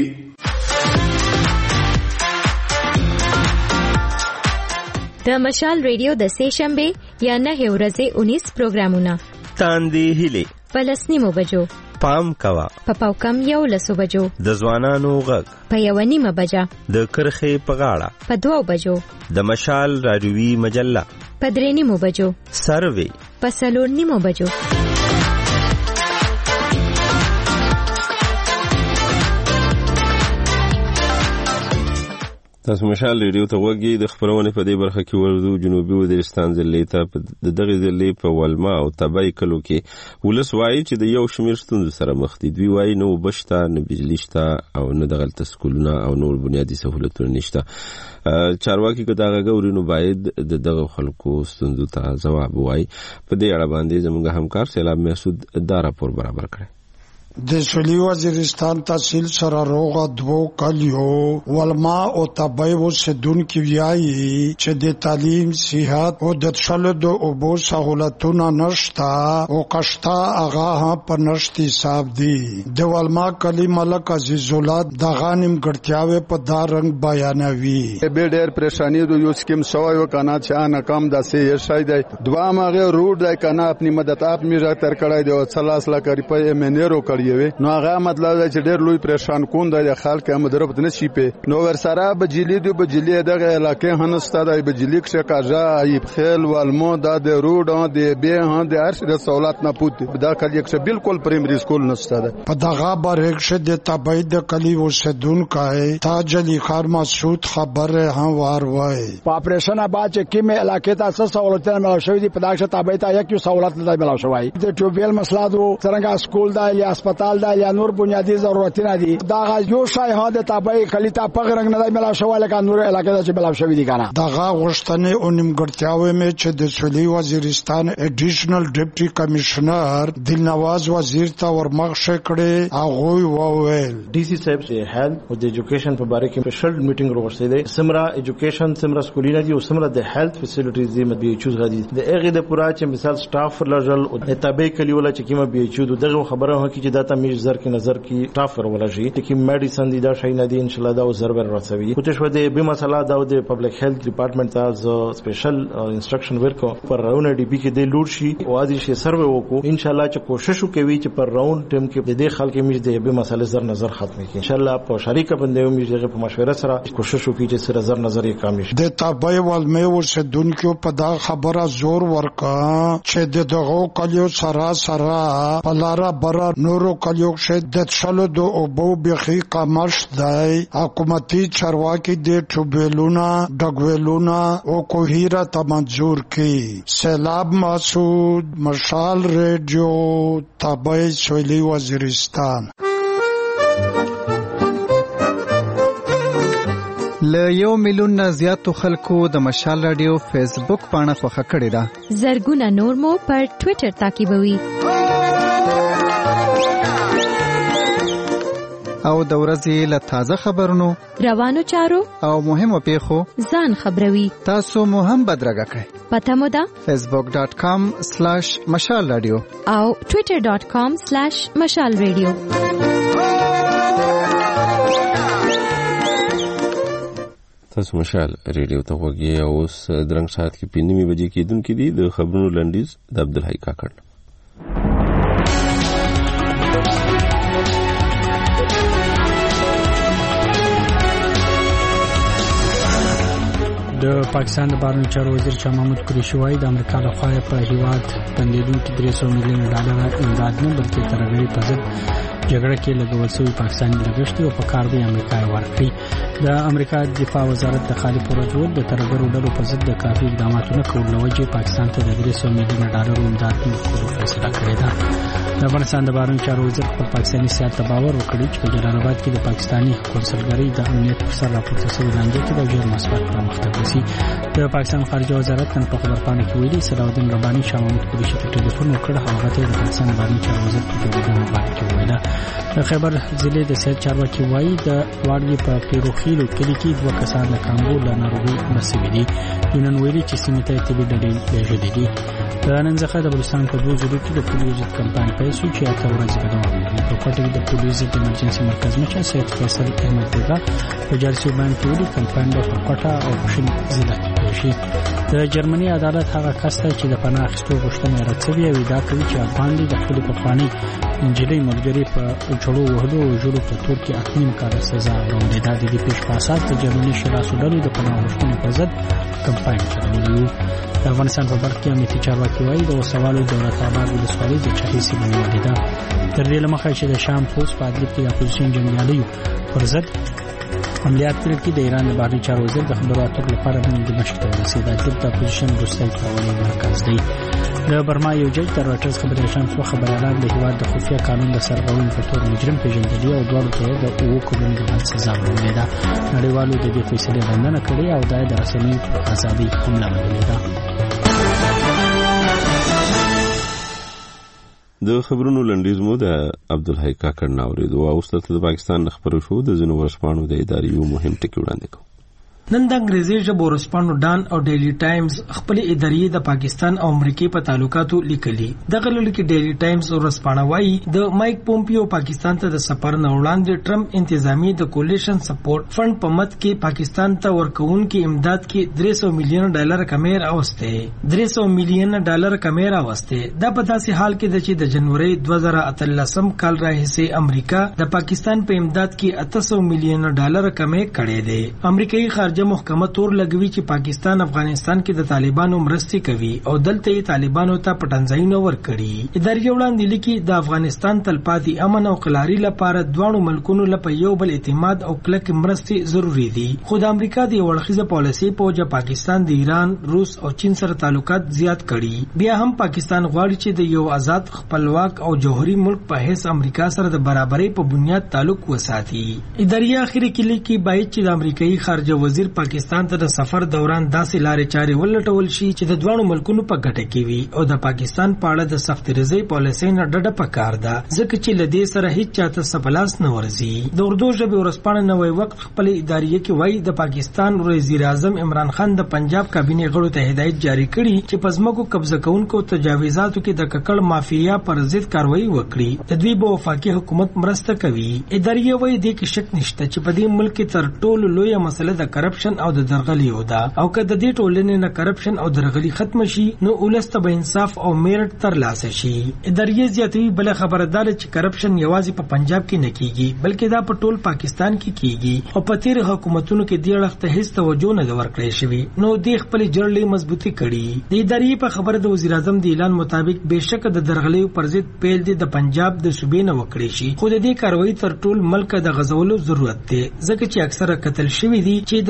د مشال ریډیو د سه شنبه یا نه ورځې انیس پروګرامونه تاندې هلي فلسطینو بجو پام کوا په پاوکم یو لسو بجو د ځوانانو غږ په یو نیمه بجا د کرخې په غاړه په دوه بجو د مشال رادیوي مجله په درې نیمو بجو سروي په څلور نیمو بجو. تاسو مشال ریډیو ته وګورئ. د خبرونه په دې برخه کې ورزو جنوبي وزیرستان ضلع ته د دغه ضلع په ولما او تبای کلو کې ولس وایي چې د یو شمیر ستونزو سره مخ دي. دوی وایي نو بشتا نه بجلی شته او نه دغه تسکولونه او نور بنیادی سہولتونه نشته. چارواکي که دغه غوړینو باید د دغه خلکو ستونزو ته ځواب وایي. په دې اړه باندې زموږ همکار سیلاب محسود دا راپور برابر کړی. د سویلي وزیرستان تحصیل سره روغه دوو کلیو ولما او تبای اوسیدونکي وایي چې د تعلیم صحت او د څلو د اوبو سہولتونه نشته او کشته هغه هم په نشتی حساب دي. د ولما کلی ملک عزیز الله د غانم ګټیاوي په دا رنګ بیانوي. به ډېر پریشانی د یو سکیم سوای وکنه چې ناکام داسې یې شای دی. دوا ماغه روډ دی کنه خپل مدد اپ میرا تر کړای دی او ثلاث لک روپے منیرو کړی نو هغه مطلب دی چې ډېر لوی پریشان کون دی خلک هم دربت نشي په نو ورسره بجلی دی بجلی دغه علاقې هنسته دی بجلی کې کاجا ایب خیل والمو د روډ دی به هم د هر څه سہولت نه پوت دا کلی کې بالکل پرایمری سکول نشته دی. په دغه برېک شه د تبعید د کلی اوسیدونکو تاج علی خان مسعود خبره هم وار وای په اپریشن بعد چې کیمه علاقې ته څه سہولتونه ملو شوې دي په دغه تبعید ته یک سہولت نه ملو شوی. د ټوبیل مسله دو څنګه سکول دا یا هسپتال دا یا نور بنیادی ضرورتونه دي دا یو شای ها د تابع کلی ته په رنګ نه ملا شو لکه نور علاقې چې ملا شوې دي کنه. دغه غشتنه او نیمګړتیاوي مې چې د سویلي وزیرستان اډیشنل ډیپټي کمشنر دلنواز وزیر ته ورمغه کړي هغه وویل ډي سي صاحب چې هیلث او د ایجوکیشن په اړه کې سپیشل میټینګ وروسته دي. سمرا ایجوکیشن سمرا سکولینه دي او سمرا د هیلث فیسیلیټیز دي مبي چوز غدي د هغه د پورا چې مثال سټاف لجل او تابع کلی ولا چې کیمه بي چود دغه خبره هکې چې داته میز زر کې نظر کی ټافر ولشي چې میډیسن دي دا شي نه دي ان شاء الله دا زربر رسوي. کوته شو د به مسله دا د پبلک هیلث ډپارټمنټ ته سپیشل انسټرکشن ورکو پر راونه ډي پی کې د لوډ شي او ادي شي سروي وکړو ان شاء الله چې کوشش وکوي چې پر راوند ټیم کې د دې خلک میز د به مسله زر نظر ختمي کې ان شاء الله په شریک باندې میز دغه په مشوره سره کوشش وکړي چې سره زر نظر یې کامل شي. د تابع ولمه ورسدونکو په دا خبره زور ورکا چې دغه کلیو سره سره پلاره بر نورو کلیو شه د څلو د اوبو بخي قمش دی. حکومتي چارواکي د ټوبلونا دغویلونا او کوهیرا تمنظور کی. سیلاب مسعود مشال ریډیو تبای سویلی وزیرستان. ل یو میلیون نه زیاتو خلکو د مشال رادیو فیسبوک پاڼه خوښه کړې ده. زرګونه نور مو پر ټوئیټر تعقیبوي. او د ورځې له تازه خبرونو، روانو چارو او مهمو پیښو ځان خبروي. تاسو مو هم بدرګه کړئ. پته مو ده فیسبوک ډاٹ کام سلیش مشال رادیو او ټوئیټر ډاٹ کام سلیش مشال رادیو. تاسو مشال ریډیو ته وګورئ. اوس درنګ ساعت کې پینځمې بجې کېدونکې دي. د خبرونو لنډیز د عبدالحی کاکړ. د پاکستان د بهرنیو چارو وزیر شاه محمود قریشي وايي د امریکا لخوا په هیواد بندیدونکي درې سوه میلیون ډالر امداد نه بلکې ترهګرۍ په ضد جګړه کې لګول شوی پاکستاني لګښت او په کار دی امریکا ورکړي. د امریکا دفاع وزارت د خالي پروژو د ترهګرو ډلو په ضد د کافي اقداماتو نه کولو وجې پاکستان ته د درې سوه میلیون ډالر امداد نه ورکولو فیصله کړې ده. د افغانستان د بهرنیو چارو وزیر خپل پاکستاني سیاست ته باور وکړي چې په جلال آباد کې د پاکستاني قونسلګرۍ د امنیت پر سر راپورته شوی لانجه کې د ډېر مثبت پرمختګ وشي. د پاکستان خارجه وزارت نن په خبرپاڼه کې ویلي صلاح الدین رباني شاه محمود قریشي ته ټلیفون وکړ. هغه ته د پاکستان د بهرنیو چارو وزیر په توګه مبارکي وویله. د خیبر ضلع د صحت چارواکي وایي د واړګي په پیروخیلو کلي کې دوه کسان د کانګو له ناروغۍ مړه شوي دي. دوی نن ویلي چې سیمې ته طبي ډلې لېږلې دي. د نن څخه د بلوچستان په دوو ضلعو کې د پولیو ضد کمپاین پیل شو چې اته ورځې به دوام وکړي. په کوټه کې د پولیو ضد ایمرجنسي مرکز مشر سید فیصل احمد بیګا په جارسي بیان کې ویلي کمپاین به په کوټه او بشین ضلع کې پیل شي. د جرمني عدالت هغه کس ته چې د پناه اخیستو غوښتنه رد شوې او ادعا کوي چې افغان دی د خپلې پخوانۍ نجلۍ ملګرې په چړو وهلو او وژلو په تور کې اته نیم کاله سزا وروندې ده. د دې پیښ په اساس د جرمني شراسو ډلو د پناه غوښتنې پر ضد کمپاین چلولی و. د افغانستان په برخه کې امنیتي چارواکي وایي د وسوالو دولت آباد ولسوالۍ د چاهي سیمې نیولې ده. تر دې له مخه چې د شام پوسټ په ادلب کې د اپوزیشن جنګیالیو پر ضد عملیات پیل کړي. د ایران د بهرنیو چارو وزیر د خبرو اترو لپاره نن دمشق ته ورسېد. ادلب د اپوزیشن وروستی پیاوړی مرکز دی. د برما یو جج د رویټرز خبري اژانس خبريالان د هیواد د خفیه قانون د سرغړونې په تور مجرم پیژندلي او دواړو ته د اوو کلونو د بند سزا ورکړې ده. نړیوالو د دې فیصلې غندنه کړې او د رسنیو پر ازادۍ حمله وکړه ده. د خبرونو لنډیز مو د عبدالحی کاکړ ناوریدو او اوس د پاکستان خبرو شو د ځینو ورځپاڼو د ادارې مهم ټکي وړاندې کوو. نن د انګریزي ژبو ورځپاڼو ډان او ډیلی ټایمز خپل ادارې د پاکستان او امریکای په تعلقاتو لیکلي. دغه لړ کې ډیلی ټایمز ورځپاڼه وایي د مایک پومپیو پاکستان ته د سفر نه وړاندې ټرمپ انتظامی د کولیشن سپورټ فند په مت کې پاکستان ته ورکوون کې امداد کې درې سوه میلیون ډالر کمې راوسته. درې سوه میلیون ډالر کمې راوسته. دا په داسې حال کې ده چې د جنوري دوه زره اتلسم کال راهیسې امریکا د پاکستان په امداد کې اته سوه میلیون ډالر کمې کړې ده. امریکایي خارجه محکمه تور لګوي چې پاکستان افغانستان کې د طالبانو مرستې کوي او دلته یې طالبانو ته پټنځای نه ورکړي. ادارې وړاندې لیکي د افغانستان تلپاتې امن او قلاري لپاره دواړو ملکونو لپاره یو بل اعتماد او کلک مرستې ضروری دي. خو د امریکا د وړخیزه پالیسي په وجه پاکستان د ایران، روس او چین سره تعلقات زیات کړي. بیا هم پاکستان غواړي چې د یو آزاد، خپلواک او جوهري ملک په حیث امریکا سره د برابرۍ په بنیاد تعلق وساتي. ادارې اخري کې لیکي باید چې د امریکایي خارجه وزیر پاکستان ته د سفر دوران داسې لارې چارې ولټول شي چې د دوه ملکونو په ګټه کې وي او د پاکستان په اړه د سخت رضای پالیسۍ نه ډډه پکار ده ځکه چې لدې سره هیڅ چاته سپلاس نه ورزي. د اردو ژبې ورځپاڼه نوی وخت خپل ادارې کې وایي د پاکستان وزیر اعظم عمران خان د پنجاب کابینې غړو ته هدایت جاری کړي چې په ځمکو قبضه کوونکو تجاوزاتو کې د ککړ مافیا پر ضد کاروایی وکړي. د دوی په وفاقي حکومت مرسته کوي. ادارې وایي د کې شک نشته چې په دې ملک کې تر ټولو لویه مسله د کرپشن او د درغلي ودا او کله د دې ټولنې نه کرپشن او درغلي ختم شي نو ولسته به انصاف او میرټ تر لاسه شي. ادارې زیاتوي بل خبردار چې کرپشن یوازې په پنجاب کې نه کیږي بلکې دا په ټول پاکستان کې کیږي او په تیر حکومتونو کې دې اړخ ته هیڅ توجه نه ورکړې شوی نو دې خپل جړلې مضبوطی کړي. د ادارې په خبره د وزیر اعظم د اعلان مطابق بهشکه د درغلي پر ضد پیل دي د پنجاب د صوبې نه وکړي شي خو د دې کاروایی تر ټول ملک د غزولو ضرورت دی ځکه چې اکثره قتل شوی دي چې د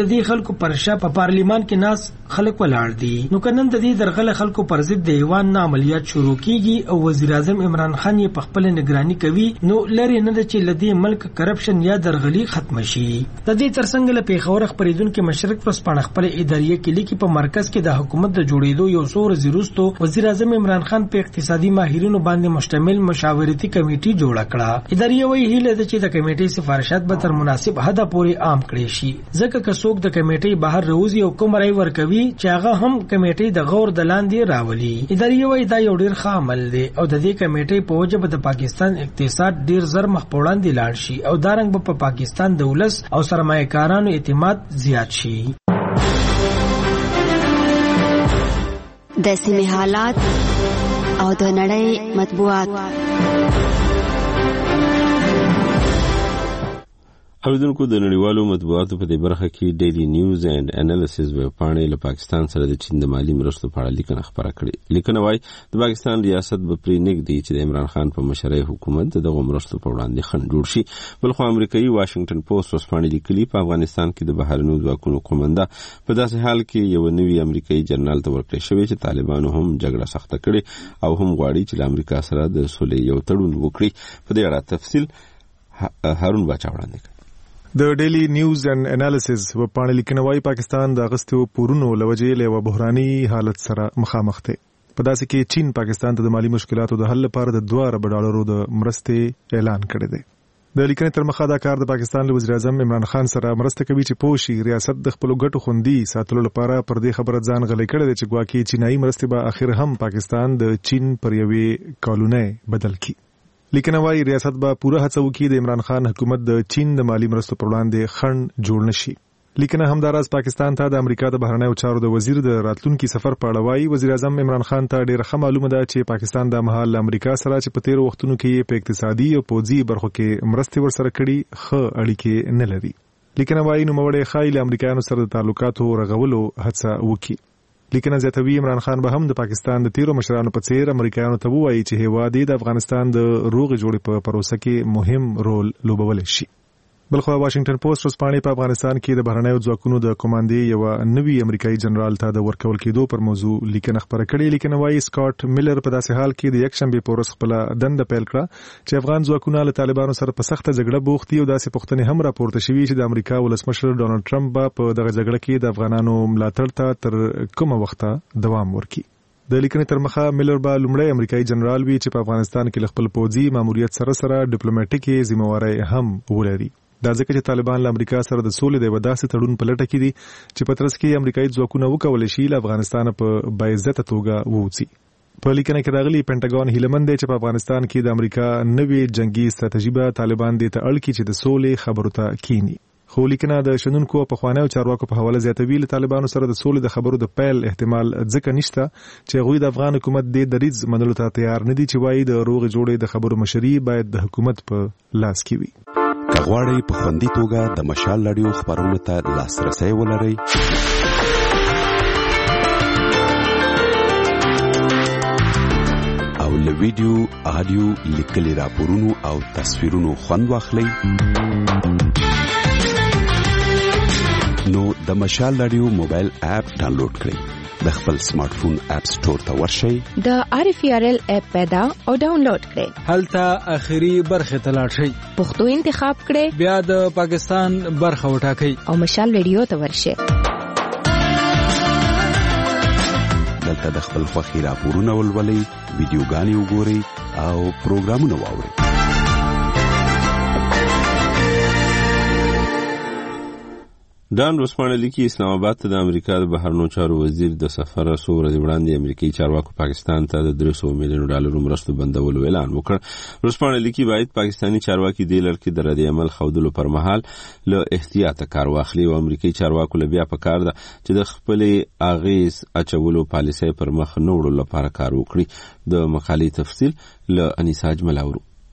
د دې خلکو پر شا په پارلیمان کې ناس خلک ولاړ دي. نو کنن د دې درغله خلکو پر ضد د ایوان نه عملیات شروع کیږي او وزیر اعظم عمران خان یې په خپل نگرانی کوي، نو لری نه د چې لدی ملک کرپشن یا درغلي ختم شي. د دې ترڅنګ له پیښور خبرېدونکو مشرک پرسپانه خپل ادارې کې لیکي په مرکز کې د حکومت د جوړېدو یو څو ورځې وروسته وزیر اعظم عمران خان په اقتصادي ماهرینو باندې مشتمل مشاورتي کمیټي جوړ کړه. ادارې وایي هیله ده چې د کمیټې سفارشات به تر مناسب حد پورې عام کړي شي، ځکه که څوک د کمیټې بهر راوځي او کوم رای ورکوي چې هغه هم کمیټې د غور د لاندې راولي. ادارې وایي دا یو ډیر ښه عمل دی او د دې کمیټې په وجه به د پاکستان اقتصاد ډیر زر مخ په وړاندې لاړ شي او دارنګ به په پاکستان د ولس او سرمایه‌کارانو اعتماد زیات شي. د سیمې حالات او د نړۍ مطبوعات. اوریدونکو د نړیوالو مطبوعاتو په دې برخه کې ډیلی نیوز اینڈ انالیسز ویب پاڼې له پاکستان سره د چین د مالی مرستو په اړه لیکنه خپره کړې. لیکنه وايي د پاکستان ریاست به پرې نږدې چې د عمران خان په مشرۍ حکومت دغه مرستو په وړاندې خنډ جوړ شي. بلخو امریکایي واشنگټن پوسټ ورځپاڼې لیکلي په افغانستان کې د بهرنیو ځواکونو قومنده په داسې حال کې یو نوی امریکایي جنرال ته ورکړی شوی چې طالبانو هم جګړه سخته کړې او هم غواړي چې له امریکا سره د سولې یو تړون وکړي. په دې اړه تفصیل هارون باچا وړاندې کوي. د ډیلی نیوز اینڈ انالیسز و پاڼې لیکنه وايي پاکستان د اغستو پورونو لوجې له بحراني حالت سره مخامخ دی. په داسې کې چین پاکستان ته د مالی مشکلاتو د حل لپاره د دوه ارب ډالرو د مرستې اعلان کړی دی. د لیکنې تر مخه دا کار د پاکستان له وزیر اعظم عمران خان سره مرسته کوي چې پوه شي ریاست د خپل ګټو خوندي ساتلو لپاره پر دې خبره ځان غلی کړی دی چې ګواکې چینایي مرستې به اخر هم پاکستان د چین پر یوې کالونۍ بدل کړي. لیکنه وايي ریاست به پوره هڅه وکړي د عمران خان حکومت د چین د مالی مرستو پر وړاندې خنډ جوړ نشي. لیکنه همداراز پاکستان ته د امریکا د بهرنیو چارو د وزیر د راتلونکي سفر په اړه وايي وزیر اعظم عمران خان ته ډیره ښه معلومه ده چې پاکستان د مهال امریکا سره چې په تیر وختونو کې په اقتصادي او پوځي برخو کې مرستې ورسره کړي ښه اړیکې نه لري. لیکنه وايي نوموړی ښایي له امریکایانو سره د تعلقاتو رغولو هڅه وکړي. لیکنه زیاتوي عمران خان به هم د پاکستان د تیرو مشرانو په څیر امریکایانو ته وایي چې هیواد د افغانستان د روغې جوړې په پروسه کې مهم رول لوبولی شي. بلخو واشنگټن پوسټ ورځپاڼې په افغانستان کې د بهرنیو ځواکونو د کمانډې یو نوی امریکایي جنرال ته د ورکول کېدو پر موضوع لیکنه خپره کړې. لیکنه وايي سکاٹ میلر په داسې حال کې د یک شنبه په ورځ خپل دنده پیل کړه چې افغان ځواکونه له طالبانو سره په سخته جګړه بوخت دي او داسې پوښتنې هم راپورته شوې چې د امریکا ولسمشر ډونالد ټرمپ به په دغه جګړه کې د افغانانو ملاتړ ته تر کومه وخته دوام ورکړي. د لیکنې تر مخه میلر به لومړی امریکایي جنرال وي چې په افغانستان کې خپل پوځي ماموریت سره سره ډیپلوماټیکي ذمہواری هم ولري. دا ځکه چې طالبان له امریکا سره د سولې د وداسې تړون په لټه کې دي چې په ترڅ کې امریکایي ځواکونه وکولای شي له افغانستان په باعزته توګه ووځي. په لیکنه کې راغلي پینټاګون هیلمند دی چې په افغانستان کې د امریکا نوې جنگي ستراتیژي به طالبان دې ته اړ کړي چې د سولې خبرو ته کینی. خو لیکنه د شنونکو په خوانیو چارواکو په حواله زیاتوي له طالبانو سره د سولې د خبرو د پیل احتمال ځکه نشته چې هغوی د افغان حکومت د دریځ منلو ته تیار نه دي چې وایي د روغې جوړې د خبرو مشري باید د حکومت په لاس کې وي. کغواړی په خوندي توګه د مشال رادیو خبرونو ته لاسرسي ولرئ او له ویډیو، آډیو، لیکلي راپورونو او تصویرونو خوند واخلئ نو د مشال رادیو موبایل اپ ډاونلوډ کړئ. د خپل سمارټ فون اپ سٹور ته ورشئ، د آر اف ار ال اپ پیدا او ډاونلوډ کړئ. هلته اخري برخه ته لاړ شئ، پښتو انتخاب کړئ، بیا د پاکستان برخه وټاکئ او مشال رادیو ته ورشئ. دلته د خپل خوښي راپورونه ولولئ، ویډیوګانې وګورئ او پروګرامونه واورئ. ډان روسپاڼه لیکي اسلام آباد ته د امریکا د بهرنیو چارو وزیر د سفر څو ورځې وړاندې امریکایي چارواکو پاکستان ته د درې سوه میلیونو ډالرو مرستو بندولو اعلان وکړ. روسپاڼه لیکي باید پاکستاني چارواکي دې لړ کې د ردې عمل ښودلو پر مهال له احتیاطه کار واخلي او امریکایي چارواکو له بیا پکار ده چې د خپلې اغیز اچولو پالیسۍ پر مخ نه وړلو لپاره کار وکړي. د مقالې تفصیل له انیسا اجمل اورو.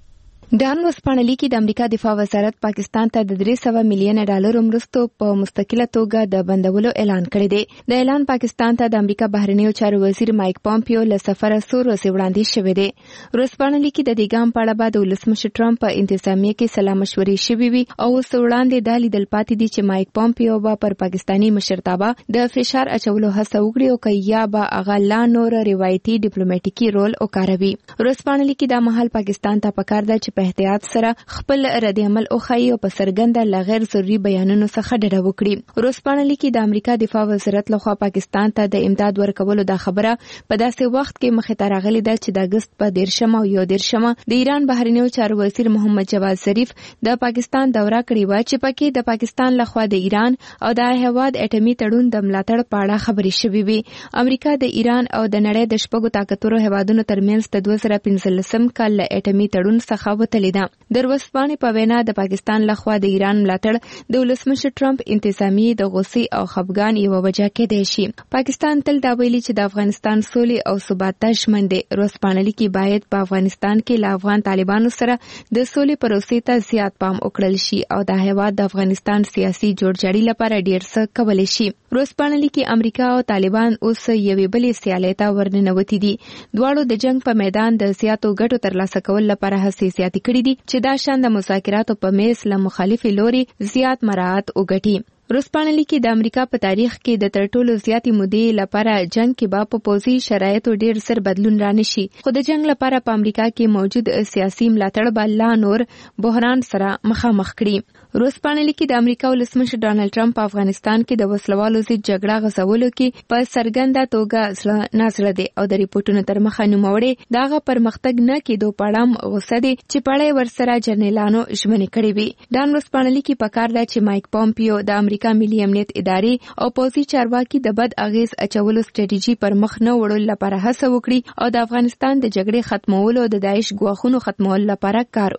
ډان وسپانلی کې د امریکا دفاع وزارت پاکستان ته د درې سوه میلیونه ډالرو مرستو په مستقله توګه د بندولو اعلان کړی دی. د اعلان پاکستان ته د امریکا بهرنیو چارو وزیر مایک پامپیو له سفره څو ورځې وړاندې شوی دی. وسپانلی کې د دې ګام په اړه بعد ولسمشر ټرمپ په انتظامیه کې سلا مشورې شوې وي او اوس وړاندې دا لیدل پاتې دي چې مایک پامپیو به پر پاکستاني مشرتابه د فشار اچولو هڅه وکړي او که یا به هغه لا نور روایتي ډیپلوماټیکي رول وکاروي. وسپانلی کې دا مهال پاکستان ته پکار ده چې په احتیاط سره خپل رد عمل اوخایي او په سرګنده لغیر ضروري بیانونو څخه ډډه وکړي. وروسپانلی کې د امریکا دفاع وزارت لخوا پاکستان ته د امداد ورکولو د خبره په داسې وخت کې مخې ته راغلې ده چې د اګست په دیرشمه او یو دیرشمه د ایران بهرنیو چارو وزیر محمد جواد ظریف د پاکستان دوره کړې وه چې پکې د پاکستان لخوا د ایران او د هیواد اټومي تړون د ملاتړ په اړه خبرې شوې وي. امریکا د ایران او د نړۍ د شپږو طاقتورو هیوادونو ترمنځ د دوه زره پنځلسم کال له اټومي تړون څخه وتلې ده. د وسپانې په وینا د پاکستان لخوا د ایران ملاتړ د ولسمشر ټرمپ انتظامی د غوسې او خفګان یوه وجه کېدای شي. پاکستان تل دا ویلي چې د افغانستان سولې او ثبات ته ژمن دی. وسپانلی کې باید په افغانستان کې له افغان طالبانو سره د سولې پروسې ته زیات پام وکړل شي او د هیواد د افغانستان سیاسي جوړجاړي لپاره ډیر څه کولی شي. وسپانلی کې امریکا او طالبان اوس یوې بلې سیالۍ ته ورننوتي دي. دواړو د جنگ په میدان د زیاتو ګټو ترلاسه کول لپاره هڅې زیاتې کړې دي چې دا شان د مذاکراتو په میز له مخالفې لوري زیات مراعات وګټي. وسپانلی کې د امریکا په تاریخ کې د تر ټولو زیاتې مودې لپاره جنگ کې به په پوځي شرایطو ډیر سر بدلون رانشي، خو د جنگ لپاره په امریکا کې موجود سیاسي ملاتړ به لا نور بحران سره مخامخ کړي. وسپانلی کې د امریکا ولسمشر ډانلډ ټرمپ په افغانستان کې د وسلوالو ضد جګړه غځولو کې په څرګنده توګه زړه نازړه دی او د ریپورتونو تر مخه نوموړی دغه پرمختګ نه کېدو په اړه غوسه دی چې پړی ورسره جرنیلانو ژمنې کړې وي. ډان وسپانلی کې پکار ده چې مایک پامپیو د امریکا ملي امنیت ادارې او پوځي چارواکي د بد اغیز اچولو ستراتیژي پر مخ نه وړلو لپاره هڅه وکړي او د افغانستان د جګړې ختمولو او د داعش ګواښونو ختمولو لپاره کار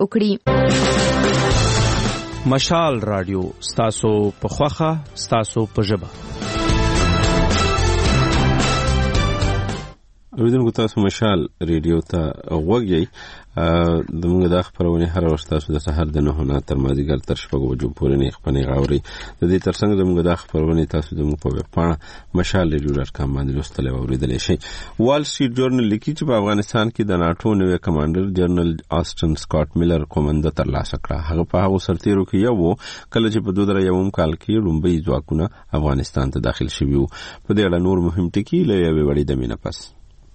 وکړي. مشال رادیو ستاسو په خوخه ستاسو په ژبه. اوریدونکو تاسو مشال ریډیو ته غوږ یې. زموږ دا خپرونې هره ورځ تاسو د سهار د نهو نه تر مازدیګر تر شپږو بجو پورې نه خپرونې اورئ. د دې ترڅنګ زموږ دا خپرونې تاسو زموږ په ویب پاڼه مشال ریډیو ډاټ کام باندې لوستلی او اورېدلی شئ. وال سټریټ جورنل لیکي چې په افغانستان کې د ناټو نوی کمانډر جنرال آسټن سکاټ میلر کومنده ترلاسه کړه. هغه په هغو سرتیرو کې یو و کله چې په دوه زره یوم کال کې لومړی ځواکونه افغانستان ته داخل شوي وو. په دې اړه نور مهم ټکي له یوې وړې دمې نه پس.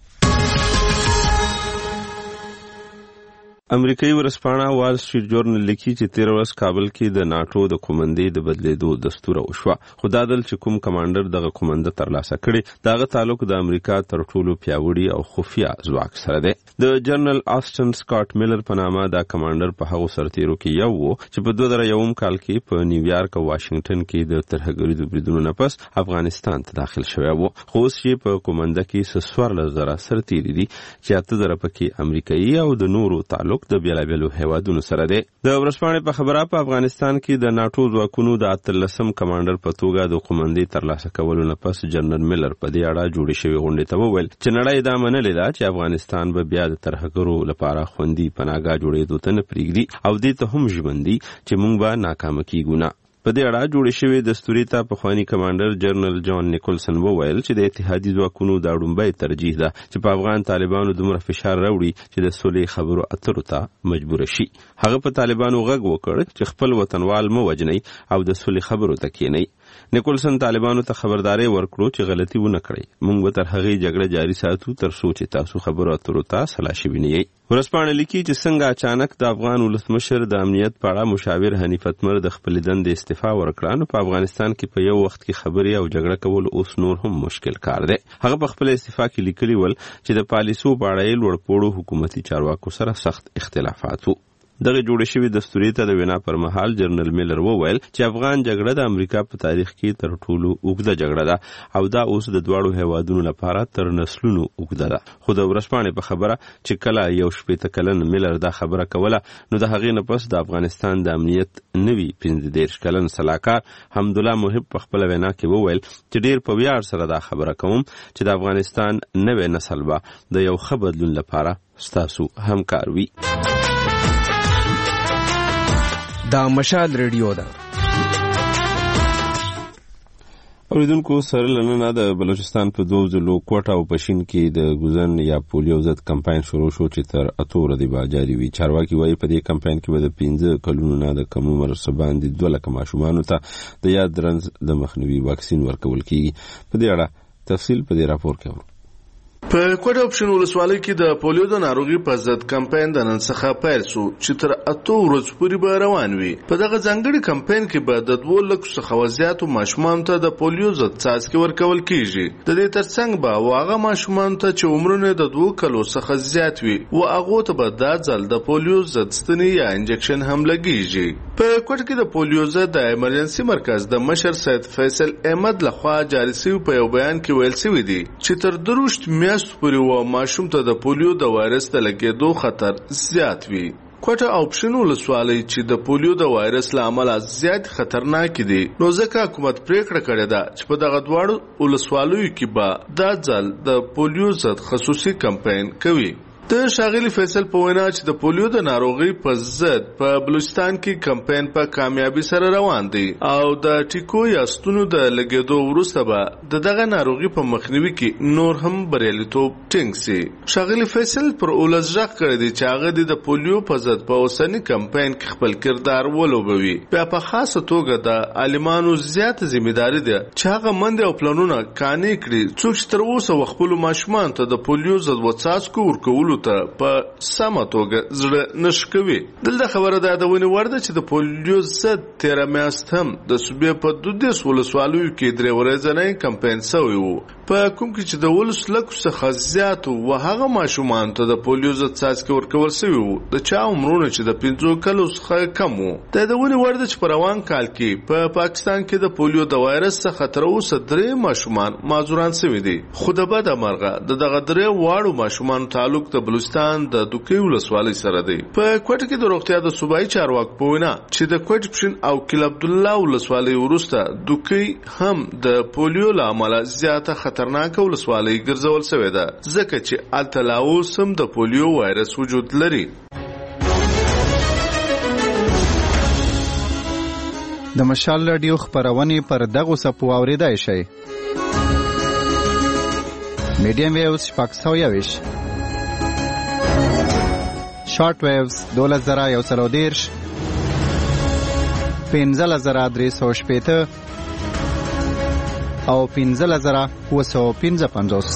امریکایي ورځپاڼه وال سټریټ جورنل لیکي چې تیر ورځ کابل کې د ناټو د کومندې د بدلیدو دستور وشوه، خو دا دل چې کوم کمانډر دغه کومنده ترلاسه کړي دغه تعلق د امریکا تر ټولو پیاوړي او خفیه ځواک سره دی. د جنرال آسټن سکاټ میلر په نامه دا کمانډر په هغو سرتیرو کې یو و چې په دوه زره یوم کال کې په نیویارک او واشنگټن کې د ترهګریزو بریدونو نه پس افغانستان ته داخل شوی و. خو اوس یې په کومنده کې څوارلس زره سرتیري دي چې اته زره پکې امریکایي او د نورو تعلق د بیلابیلو هیوادونو سره دی. د ورځپاڼې په خبره په افغانستان کې د ناټو ځواکونو د اتلسم کمانډر په توګه د قومندې ترلاسه کولو نه پس جنرال میلر په دې اړه جوړې شوې غونډې ته وویل چې نړۍ دا منلې ده چې افغانستان به بیا د ترهګرو لپاره خوندي پناهګاه جوړېدو ته نه پرېږدي او دې ته هم ژمن دي چې موږ به ناکامه کیږو نه. په دې اړه جوړې شوې دستوري ته پخواني کمانډر جنرال جان نیکولسن وویل چې د اتحادي ځواکونو دا لومړی ترجیح ده چې په افغان طالبانو دومره فشار راوړي چې د سولې خبرو اترو ته مجبور شي. هغه په طالبانو غږ وکړ چې خپل وطنوال مه وژنئ او د سولې خبرو ته کښېنئ. نیکولسن طالبانو ته خبرداري ورکړو چې غلطي ونه کړئ، موږ به تر هغې جګړه جاري ساتو تر څو چې تاسو خبرو اترو ته سلا شوي نه یئ. ورځپاڼه لیکي چې څنګه اچانک د افغان ولسمشر د امنیت په اړه مشاور حنیف اتمر د خپلې دندې استعفا ورکړه، نو په افغانستان کې په یو وخت کې خبرې او جګړه کول اوس نور هم مشکل کار دی. هغه په خپل استعفا کې لیکلي ول چې د پالیسو په اړه یې لوړپوړو حکومتي چارواکو سره سخت اختلافات وو. دغه جوړې شوې دستوري ته د وینا پر مهال جنرال میلر وویل چې افغان جګړه د امریکا په تاریخ کې تر ټولو اوږده جګړه ده او دا اوس د دواړو هیوادونو لپاره تر نسلونو اوږده ده. خو د ورځپاڼې په خبره چې کله یو شپېته کلن میلر دا خبره کوله نو د هغې نه پس د افغانستان د امنیت نوي پنځه دېرش کلن سلاکار حمدالله محب په خپله وینا کې وویل چې ډېر په ویاړ سره دا خبره کوم چې د افغانستان نوی نسل به د یو ښه بدلون لپاره ستاسو همکار وي. دا مشال ریډیو ده. اوریدونکو سره لننه د بلوچستان په دوه ځلو کوټه او پښین کې د ګوزن یا پولیو ضد کمپاین شروع شو چې تر اته ورځې به جاري وي. چارواکي وایي په دې کمپاین کې به د پنځه کلونو نه د کم عمر څخه باندې دوه لکه ماشومانو ته د یاد رنځ د مخنیوي واکسین ورکول کیږي. په دې اړه تفصیل په دې راپور کې اورو. په کوټه اپشن ولسوالۍ کې د پولیو د ناروغي په ضد کمپاین د نن څخه پیل شو چې تر اته ورځې پورې به روان وي. په دغه ځانګړي کمپاین کې به د دوه لکو څخه زیاتو ماشومانو ته د پولیو ضد څاڅکي ورکول کیږي. د دې ترڅنګ به واغه ماشومانو ته چې عمرونه د دوه کلو څخه زیات وي او هغه ته به د ځل د پولیو ضد ستنې یا انجکشن هم لګیږي. په کوټه کې د پولیو ضد د ایمرجنسي مرکز د مشر سید فیصل احمد لخوا جاري شوی په یو بیان کې ویل شوی دی چې تر دروشت میاشتو پورې و ماشوم ته د پولیو د وایرس د لګېدو خطر زیات وي. کوټه اپشن ولسوالۍ چې د پولیو د وایرس له امله زیات خطرناک دي، نو ځکه حکومت پریکړه کړې ده چې په دغه دواړو ولسوالیو کې به دا ځل د پولیو ضد خصوصي کمپاین کوي. د شاغلی فیصل په وینا چې د پولیو د ناروغي په ضد په بلوچستان کې کمپاین په کامیابی سره روان دی او د ټیکو یا ستونو د لګېدو وروسته به د دغه ناروغي په مخنیوي کې نور هم بریالیتوب ټینګ سي. شاغلی فیصل پر اولس ژغ کړی دی چې هغه د پولیو په ضد په اوسني کمپاین کې خپل کردار ولوبوي. بیا په خاصه توګه د عالمانو زیات ذمہداري ده چې هغه منډه او پلانونه کانې کړي څوک چې تر اوسه خپل ماشومان ته د پولیو ضد وڅاڅکو ورکولو ته په سمه توګه زړه نشکوي. دلته خبره ده د ونی ورده چې د پولیو ضد تیره میاشت هم د صوبې په دودیس ولسوالیو کې درې ورځنی کمپاین شوی و په کوم کې چې د ولس لکو څخه زیات و هغه ماشومان ته د پولیو ضد څاڅکي ورکول شوی و د چا عمرونه چې د پنځو کلو څخه کم و. د ونی ورده چې په روان کال کې په پا پاکستان کې د پولیو د وایرس څخه تر اوسه درې ماشومان معذوران شوي دي. خو د بده مرغه د دغه درې واړو ماشومانو تعلق د بلوچستان د دوکۍ ولسوالۍ سره دی. په کوټه کې د روغتیا د صوبایي چارواکو په وینا چې د کوټ پښین او کل عبدالله ولسوالۍ وروسته دوکۍ هم د پولیو له امله زیاته خطرناکه ولسوالۍ ګرځول شوې ده ځکه چې هلته لا اوس هم د پولیو وایرس وجود لري. د مشال رادیو خبرونه پر دغه سپو اوریدای شي. میډیم ویوز شپږ سوه یویش، شارټ ویوز دولس زره یو سل او دېرش، پنځلس زره درې سوه شپېته او پنځلس زره اووه سوه پنځه پنځوس.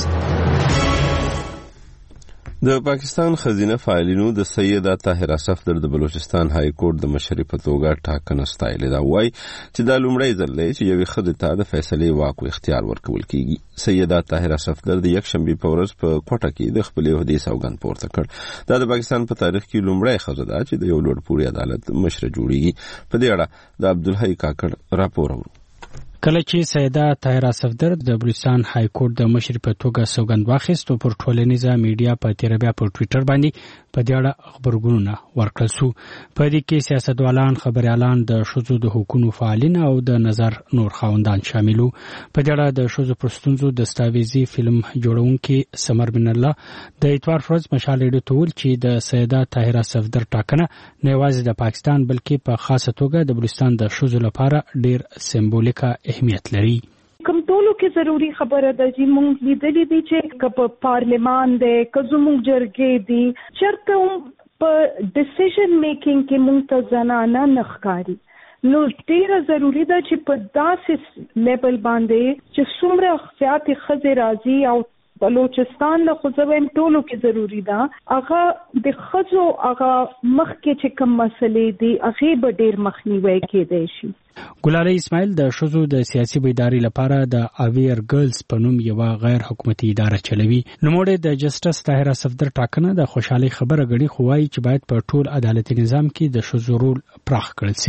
د پاکستان خزینه فعالینو د سیده طاهره صفدر د بلوچستان های کورټ د مشري په توګه ټاکنه ستایلې ده. وایي چې دا لومړی ځل دی چې یوې ښځې ته د فیصلې واک او اختیار ورکول کیږي. سیده طاهره صفدر د یکشنبې په ورځ په کوټه کې د خپلې عهدې سوګند پورته کړ. دا د پاکستان په تاریخ کې لومړی ښځه ده چې د یو لوړ پوړي عدالت مشره جوړیږي. په دې اړه د عبدالحی کاکړ راپور اورو. کله چې سیده طاهره صفدر د بلوچستان های کورټ د مشر په توګه سوګند واخیست او پر ټولنیزه میډیا په تیر بیا په ټوئیټر باندې په دې اړه خبرګونونه ورکړل شو. په دې کې سیاستوالان، خبريالان، د ښځو د حقوقو فعالین او د نظر نور خاوندان شامل وو. په دې اړه د ښځو پر ستونزو دستاویزي فلم جوړونکي سمر بن الله د اتوار فرض مشال ریډیو ته ویل چې د سیده طاهره صفدر ټاکنه نه یوازې د پاکستان بلکې په خاصه توګه د بلوچستان د ښځو لپاره ډیر سمبولیکه اهمیت لري. کوم ټولو کې ضروری خبره ده چې موږ لیدلې دي چې په پارلیمان دی که زموږ جرګې دي چېرته هم په ډیسیژن میکینګ کې موږ ته زنانه نه ښکاري. نو ډیره ضروری ده چې په داسې لیول باندې چې څومره زیاتې ښځې راځي او بلوچستان له خو زویم ټولو کې ضروری ده هغه د ښځو هغه مخکې چې کوم مسلې دي هغې به ډېر مخنیوی کېدی شي. ګلالۍ اسماعیل د ښځو د سیاسي بیداري لپاره د اویر ګرلز په نوم یوه غیر حکومتي اداره چلوي. نوموړې د جسټس طاهره صفدر ټاکنه د خوشحالۍ خبره ګڼي خو وایي چې باید په ټول عدالتي نظام کې د ښځو رول پراخ کړل شي.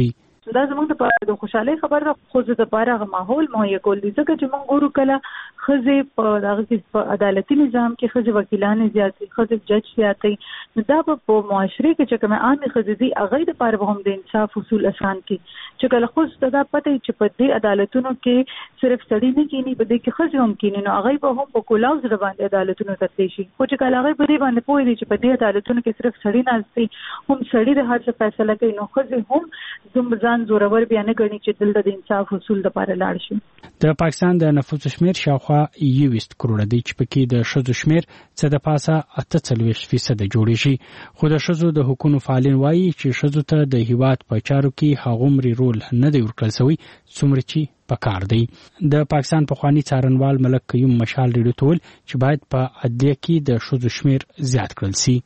دا زموږ د د خوشحالۍ خبره ده. خو د لپاره غو ماحول مهیا کول دي ځکه چې موږ ګورو کله خزه په دغه کې په عدالتي نظام کې خزه وکیلان زیاتې خزه جج زیاتې نو دا په معاشري کې چې کومه عامه خزه دي هغه د لپاره هم د انصاف اصول اسان کې چې کله خو ستدا پته چې په دې عدالتونو کې صرف سړی نه کینی په دې کې خزه هم کینی نو هغه به هم په کولاو ځل باندې عدالتونو ته تللی شي. خو چې کله هغه په دې باندې پوهې دي چې په دې عدالتونو کې صرف سړی نه استي هم سړی د هر څه فیصله کوي نو خزه هم زم ځان زورور بیان غني چې دلته د انصاف اصول لپاره لاړ شي. د پاکستان د نفوس شمیر شاوخوا یوست کروڑه دی چې پکې د شذو شمیر څه د پاسه اته څلويښت فیصد جوړ شي. خو د شذو د حکومت فعالین وایي چې شذو ته د هیواد په چارو کې هغومري رول نه دی ورکړل شوی څومره چې پکار دی. د پاکستان پخوانی څارنوال ملک قیوم مشال ریډیو تول چې باید په عدلیه کې د شذو شمیر زیات کړل شي.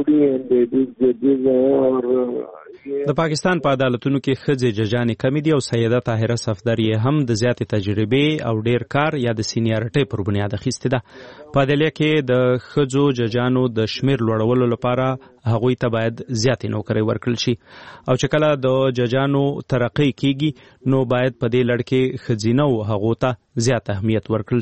د پاکستان په عدالتونو کې ښځې ججانې کمې دي او سیده طاهره صفدر یې هم د زیاتې تجربې او ډیر کار یا د سینیارټۍ پر بنیاد اخیستې ده. په عدلیه کې د ښځو ججانو د شمیر لوړولو لپاره هغوی ته باید زیاتې نوکرۍ ورکړل شي او چې کله د ججانو ترقی کیږي نو باید په دې لړ کې ښځینه هغو ته زیات اهمیت ورکړل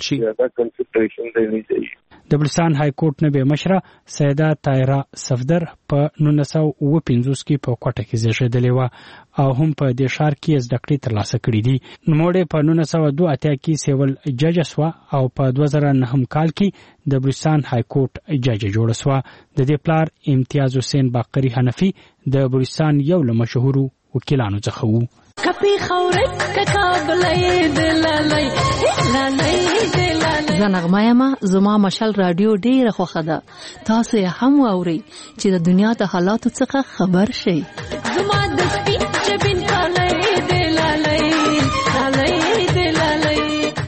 شي. د بلوچستان های کورټ نه به مشره سیده طاهره صفدر په نولس سوه اوه پنځوس کې په کوټه کې زیږیدلې وه او هم په دې ښار کې زده کړې ترلاسه کړې دي. نوموړې په نولس سوه دوه اتیا کې سیول جج شوه او په دوه زره نهم کال کې د بلوچستان های کورټ جج جوړه شوه. د دې پلار امتیاز حسین باقری حنفي د بلوچستان یو له مشهورو وکیلانو څخه وو. کپی خورک ککابلې دلالای لالای دلالای زنغمایما زما مشال رادیو ډیره خوخه ده. تاسو هم واوري چې د دنیا د حالاتو څخه خبر شئ. زما د سپین چبین کالای دلالای لالای دلالای.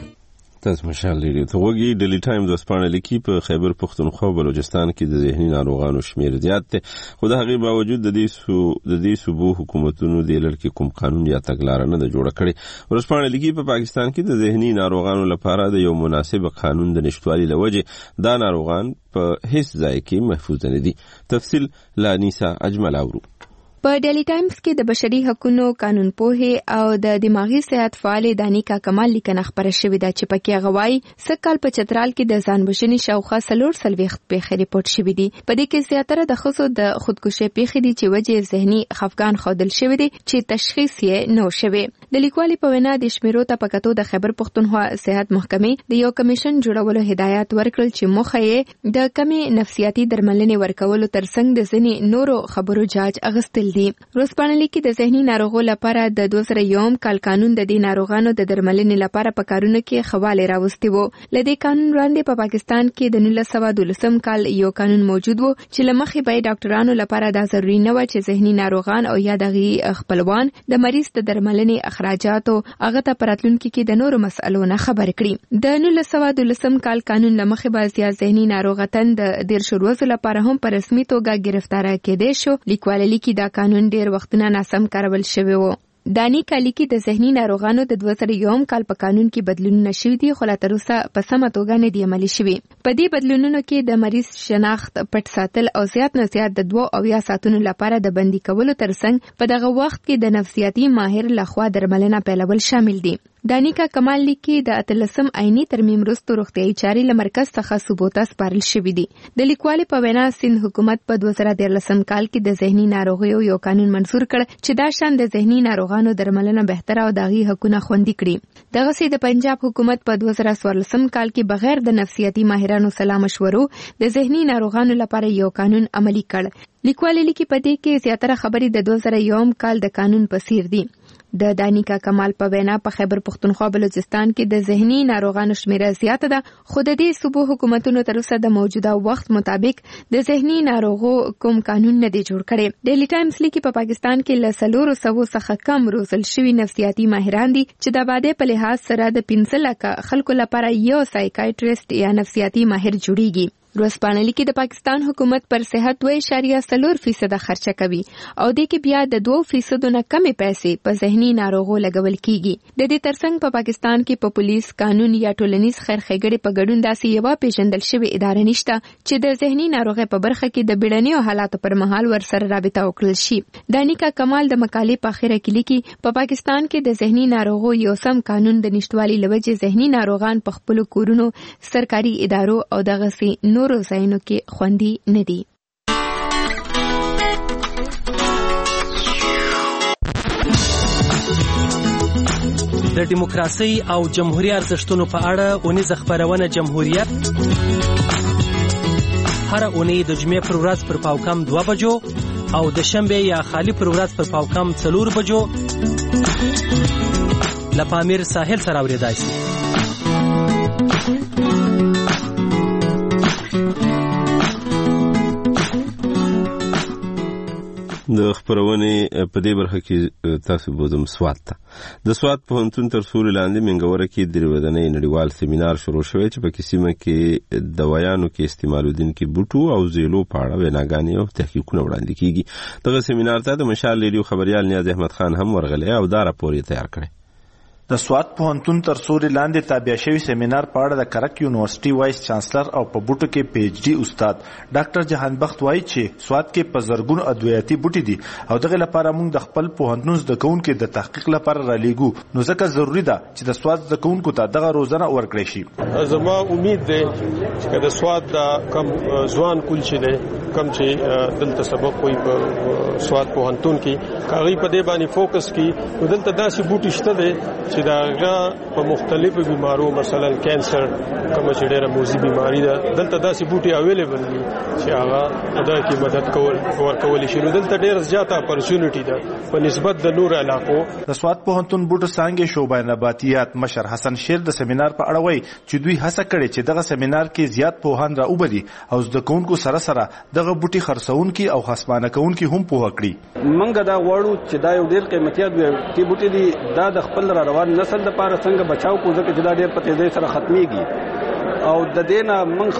تاسو مشال لري ته وګي ډیلی ټایمز وسپانه لیکي په خیبر پختونخوا بلوچستان کې د ذهني ناروغانو شمیر زیات دی. خو د هغې باوجود د دې سو د دې صوبو حکومتونو د لړ کې کوم قانون یا تګلارې نه د جوړ کړي. ورسپانه لیکي په پاکستان کې د ذهني ناروغانو لپاره د یو مناسب قانون د نشټوالي لوجه دا ناروغان په هیڅ ځای کې محفوظ نه دي. تفصیل لانیسا اجمل اورو. په ډیلی ټایمز کې د بشري حقوقو قانون پوهې او د دماغي صحت فعال دانیکا کمال لیکنه خبره شوې ده چې پکې غوايي سکهال په چترال کې د ځانبښنې شاوخوا سلور سلويخت پیښې ریپورت شوې دي. په دې کې زیاتره د خصو د خودکشي پیښې دي چې وجه ذهني خفګان خودل شوې دي چې تشخیص یې نو شوی. د لیکوالي په وینا د شمیرو ته پکاتو د خیبر پختونخوا صحت محکمې د یو کمیشن جوړولو هدایت ورکړل چې مخه یې د کمی نفسیاتي درملنې ورکولو ترڅنګ د ځینې نورو خبرو جاج اغستل دي. روزپانلی کې د ذهني ناروغو لپاره د دوه زره یو کال قانون د دې ناروغانو د درملنې لپاره په کارونه کې خواله راوستي وو. لدې قانون وړاندې په پاکستان کې د نولس سوه دولسم کال یو قانون موجود وو چې لمخې به ډاکټرانو لپاره دا ضروري نه و چې ذهني ناروغان او یا دغه خپلوان د مریض د درملنې اخراجات او هغه ته پراتلونکو کې د نورو مسئلو نه خبر کړي. د نولس سوه دولسم کال قانون لمخې به زیات ذهني ناروغتن د ډیر شروع لپاره هم په رسمي توګه گرفتار کېدې شو. لیکوالي کې دا قانون ډیر وختونه ناسم کارول شوی وو. دانی کالی کې د ذهني ناروغانو د دوه زره یو کال په قانون کې بدلونونه شوي دي خو لا تر اوسه په سمه توګه نه دي عملي شوي. په دې بدلونونو کې د مریض شناخت پټ ساتل او زیات نه زیات د دوه او یا ساتونو لپاره د بندي کولو ترڅنګ په دغه وخت کې د نفسیاتي ماهر لخوا درملنه پیلول شامل دي. دانیکا کمال لیکي د اتلسم عیني ترمیم وروسته روغتیايي چاري له مرکز څخه ثبوت سپارل شوي دي. د لیکوالي په وینا سند حکومت په دوه زره دیارلسم کال کې د ذهني ناروغیو یو قانون منسور کړ چې دا شان د ذهني ناروغانو درملنه بهتره او داغي حقونه خوندي کړي. دغه سي د پنجاب حکومت په دوه زره څوارلسم کال کې بغیر د نفسیاتي ماهرانو سلا مشورو د ذهني ناروغانو لپاره یو قانون عملي کړ. لیکوالي لیکي په دې کې زیاتره خبرې د دوه زره یو کال د قانون په څیر دي. د دانیکا کمال په وینا په خیبر پختونخوا بلوچستان کې د ذهني ناروغانو شمیره زیاته ده خو د دې صوبو حکومتونو تر اوسه د موجوده وخت مطابق د ذهني ناروغو کوم قانون نه دی جوړ کړی. ډیلی ټایمز لیکي په پاکستان کې له څلورو سوو څخه کم روزل شوي نفسیاتي ماهران دي چې د آبادۍ په لحاظ سره د پنځه لکه خلکو لپاره یو سایکایټریسټ یا نفسیاتي ماهر جوړیږي. ورځپاڼه لیکي د پاکستان حکومت پر صحت دوه اعشاریه څلور فیصد خرچه کوي او د کې بیا د دوه فیصد نه کمې پیسې په ذهني ناروغو لګول کیږي. د دې ترڅنګ په پاکستان کې په پولیس قانون یا ټولنیز خیر ښېګړې په ګډون داسې یوه پیژندل شوې اداره نشته چې د ذهني ناروغۍ په برخه کې د بیړنیو حالاتو پر مهال ورسره رابطه وکړل شي. دانیکا کمال د مقالې په اخره کې لیکي په پاکستان کې د ذهني ناروغو یو سم قانون د نشټوالي لوجې ذهني ناروغان په خپل کورونو، سرکاري ادارو او دغه نورو ځایونو کې خوندي نه دي. د دیموکراسي او جمهوریت ارزښتونو په اړه اونیزه خبرونه جمهوریت هر اونۍ د جمعې پر ورځ پر پاوکم دوه بجو او د شنبه یا خالی پر ورځ پر پاوکم څلور بجو له پامیر ساحل سره اوریدای شي. د خبرونې په دې برخه کې تاسو بوزم سوات ته د سوات پوهنتون تر سوري لاندې منګوره کې د ودانۍ نړیوال سیمینار شروع شوی چې په کیسمه کې د ویانو کې استعمالودونکو بوټو او زیلو په اړه ویناګانې او تحقیقونه وړاندې کیږي. دغه سیمینار ته د مشال ریډیو خبريال نیاز احمد خان هم ورغلی او دا راپور یې تیار کړی. د سوات پوهنتون تر سوري لاندې تابع شوی سیمینار په اړه د کرک یونیورسيټي وایس چانسلر او په بوټو کې پی ایچ ډي استاد ډاکټر جهان بخت وایي چې سوات کې په زرګونو ادویاتي بوټي دي او دغه لپاره موږ د خپل پوهنتون زده کوونکو د تحقیق لپاره را لیږو، نو ځکه ضروری ده چې د سوات زده کوونکو ته دغه روزنه ورکړي شي. زما امید ده چې د سوات د کم ځوان کول چې ده کم چې دلته سبق کوي په سوات پوهنتون کې کاغی په دې باندې فوکس کوي، دلته داسې بوټي شته دي چې دا په مختلفو بیمارو مثلا کینسر کوم چې ډېره موذي بیماری ده دلته داسې بوټي اویلیبل دي چې هغه دا کې مدد کول ورکول شي. نو دلته ډېر زیاته اپورچونټی ده په نسبت د نور علاقو. د سوات پوهنتون بوټو څانګې شعبه نباتیات مشر حسن شیر د سیمینار په اړه وایي چې دوی هڅه کړې چې دغه سیمینار کې زیات پوهان راوبدي او زده کوونکو سره سره دغه بوټي خرڅونکي او خصمانه کوونکي هم پوه کړي. منګه دا غواړو چې دا یو ډېر قیمتي ادویاتي بوټي دي، دا د خپل را روان نسل د پاره څنګه بچاو کو ځکه چې دا ډېر په تیزۍ سره ختميږي او د دې نه من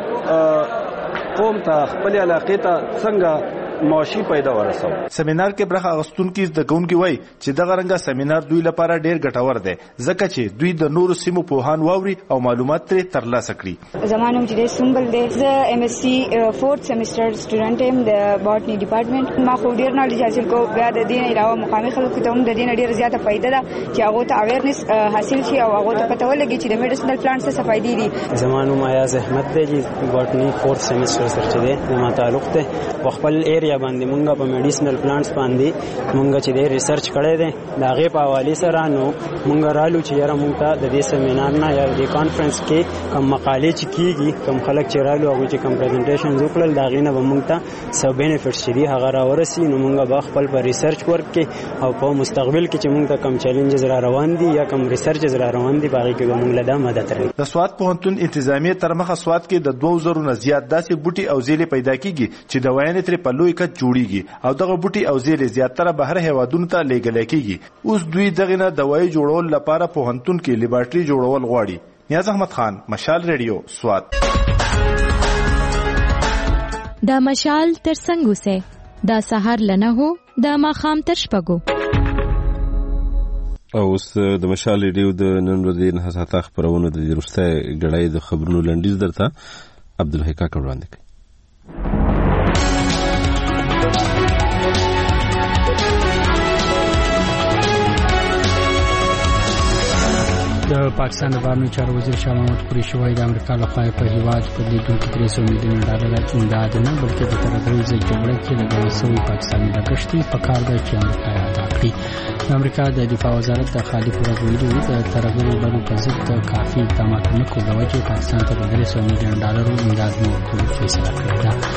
خپل قوم ته خپل علاقې ته څنګه معاشي پیدا ورسو. سیمینار کې برخه اغوستونکو زده کوونکي وایي چې دغه رنګه سیمینار دوی لپاره ډېر ګټور دی ځکه چې دوی د نورو سیمو پوهان واوري او معلومات ترې ترلاسه کړي. زمانوم چې سمبل دی زه ایم ایس سی فورث سیمستر سټوډنټ یم د باټنی ډپارټمنټ. ما خو ډېر نالج حاصل کو بیا د دې علاوه مقامي خلکو ته هم د دې ډېر زیاته فائدہ ده چې هغه ته اویرنس حاصل شي او هغه ته پته ولګي چې د میډیسنل پلانټس څه فائدې دي. زمانوم ایاز احمد دی چې باټنی فورث سیمستر سره چې دی ما تعلق ته خپل ایریا باندې مونږه په میډیسنل پلانټس باندې مونږ چې د ریسرچ کړی دی دا غي په حواله سره نو مونږ رالو چې یاره مونږ ته د دې سیمینار نه یا د کانفرنس کې کوم مقالې چې کیږي کوم خلک چې رالو هغه چې کوم پریزنټیشن وکړل دا غي نه به مونږ ته سب بینیفټس چې دی هغه راورسي نو مونږ به خپل په ریسرچ ورک کې او په مستقبل کې چې مونږ ته کوم چیلنجز را روان دي یا کوم ریسرچز را روان دي باقي کې به مونږ له دا مدد راوړي. د سوات پوهنتون انتظامیه تر مخه سوات کې د دوه زره نه زیات داسې بوټي او زیلې پیدا کیږي چې د وینې تر په لوی کچ جوړیږي او دغه بوټي او زیلې زیاتره بهر هیوادونو ته لیږل کیږي. اوس دوی دغه نه دوايي جوړول لپاره پوهنتون کې لیبارټري جوړول غواړي. نیاز احمد خان، مشال ریډیو، سوات. دا مشال تر څنګه سه دا سحر لنه هو دا ماخام تر شپګو. او اوس د مشال ریډیو د نن ورځې نه حساسه خبرونه د وروسته غړای د خبرونو لنډیز درته عبدالحی کاکړ وړاندې کوي. د پاکستان د بهرنیو چارو وزیر شاه محمود قریشي وايي د امریکا لخوا په هیواد په لیدونکو درې سوه میلیونه ډالر امداد نه بلکې د ترهګرۍ ضد جګړه کې لګول شوی پاکستاني لګښت په کار دی چې امریکا یې ادا کړي. د امریکا د دفاع وزارت د خالي ورځ ویلي د ترهګرۍ ډلو په ضد کافي اقدامات نه کول د وجې پاکستان ته د درې سوه میلیونه ډالر امداد نه ورکول فیصله کړې ده. د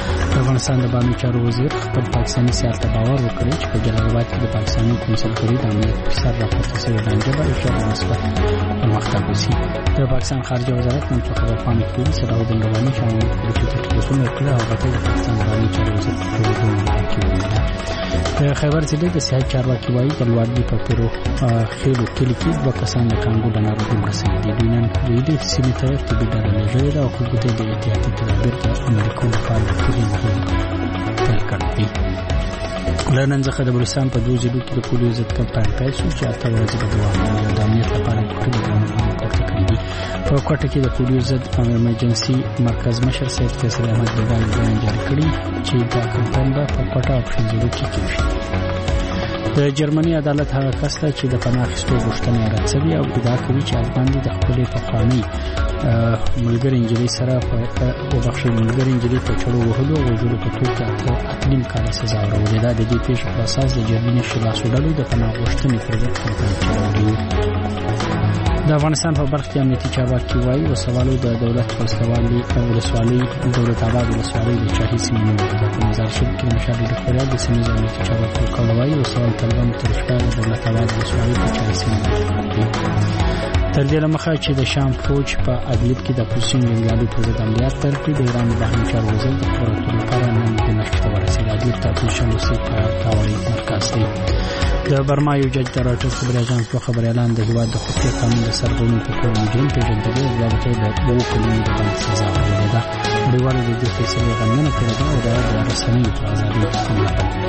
افغانستان د باني چارو وزیر خپل پاکستاني سیاست ته باور وکړ چې په جلال آباد کې د پاکستاني کنسولګرۍ د امنیت په سر راپورته شوې لانجه به اشاره مثبت پرمختګ وشي. د پاکستان خارجه وزارت نن په خبرپاڼه کې صلاح الدین رواني شامل کړي چې ټلیفون وکړ او هغه د پاکستان د باني چارو وزیر په توګه کې ویل. د خیبر ضلع د صحت چارواکي وایي د لوړدي په پیرو خېلو کلي کې دوه کسان د کانګو د ناروغۍ مرسته دي. دوی نن ویلي سیمې ته طبي ډله لېږلې ده او خلکو ته د احتیاطي تدابیر د عملي کولو لپاره د پولیو مهم پیل کړی دی. له نن څخه د بلوچستان په دوو ضلعو کې د پولیو ضد کمپاین پیل شو چې اته ورځې به دوام کوي او د امنیت لپاره د ټولو ګامونه پورته کړي دي. په کوټه کې د پولیو ضد ایمرجنسي مرکز مشر سید فیصل احمد بیدار بیان جاری کړی چې دا کمپاین به په کوټه او پښتونخوا کې کیږي. د جرمني عدالت هغه کس ته چې د پناه اخیستو غوښتنه یې رد شوې او ادعا کوي چې افغان دي د خپلې پخوانۍ ملګرې نجلۍ سره په وبخښئ ملګرې نجلۍ په چړو وهلو او وژلو په توګه اته نیم کاله سزا ورولې ده. د دې پیښې په اساس د جرمني شلاسو ډلو د پناه غوښتنې پر ضد کمپاین چلولی. د افغانستان په برخه کې امنیتي چارواکي وایي وسوالو د دولت ولسوالۍ ولسوالۍ دولت آباد ولسوالۍ د چاهي سیمې نیولې. په مزار شریف کې مشر ډاکټر د سیمې امنیتي چارواکي وکړ وایي وسوال طالبان تر شپه د دولت آباد ولسوالۍ په چاهي سیمې تر دې لمخه چې د شام فوج په ادلب کې د اپوزیسیون جنګیالو پر ضد عملیات پیل کړي. د ایران د بهرنیو چارو وزیر د خبراتو لپاره نن دمشق ته ورسېد. ادلب د اپوزیسیون روسیې په پیاوړي مرکز دی. د برما یو جج د راټرز خبري اژانس په خبر اعلان د هیواد د خصوصي قانون د سرغړونې په توګه مجرم پېژندل او بابت د اوو کلونو د بند سزا ورکړې ده. نړیوالو د دې فیصلې غندنه کړې ده او د رسنیو پر ازادۍ حمله کړې.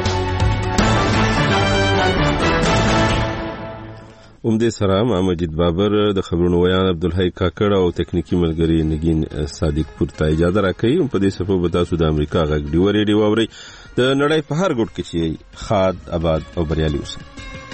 اومدې سره مجید بابر د خبرونو ویان عبدالحی کاکړ او تکنیکی ملګری نگین صادق پور ته اجازه راکړي. په دې صفه به تاسو د امریکا غږ ډیو ریډیو واورئ د نړۍ په هر ګوټ کې چې خاد آباد او بریالي اوسئ.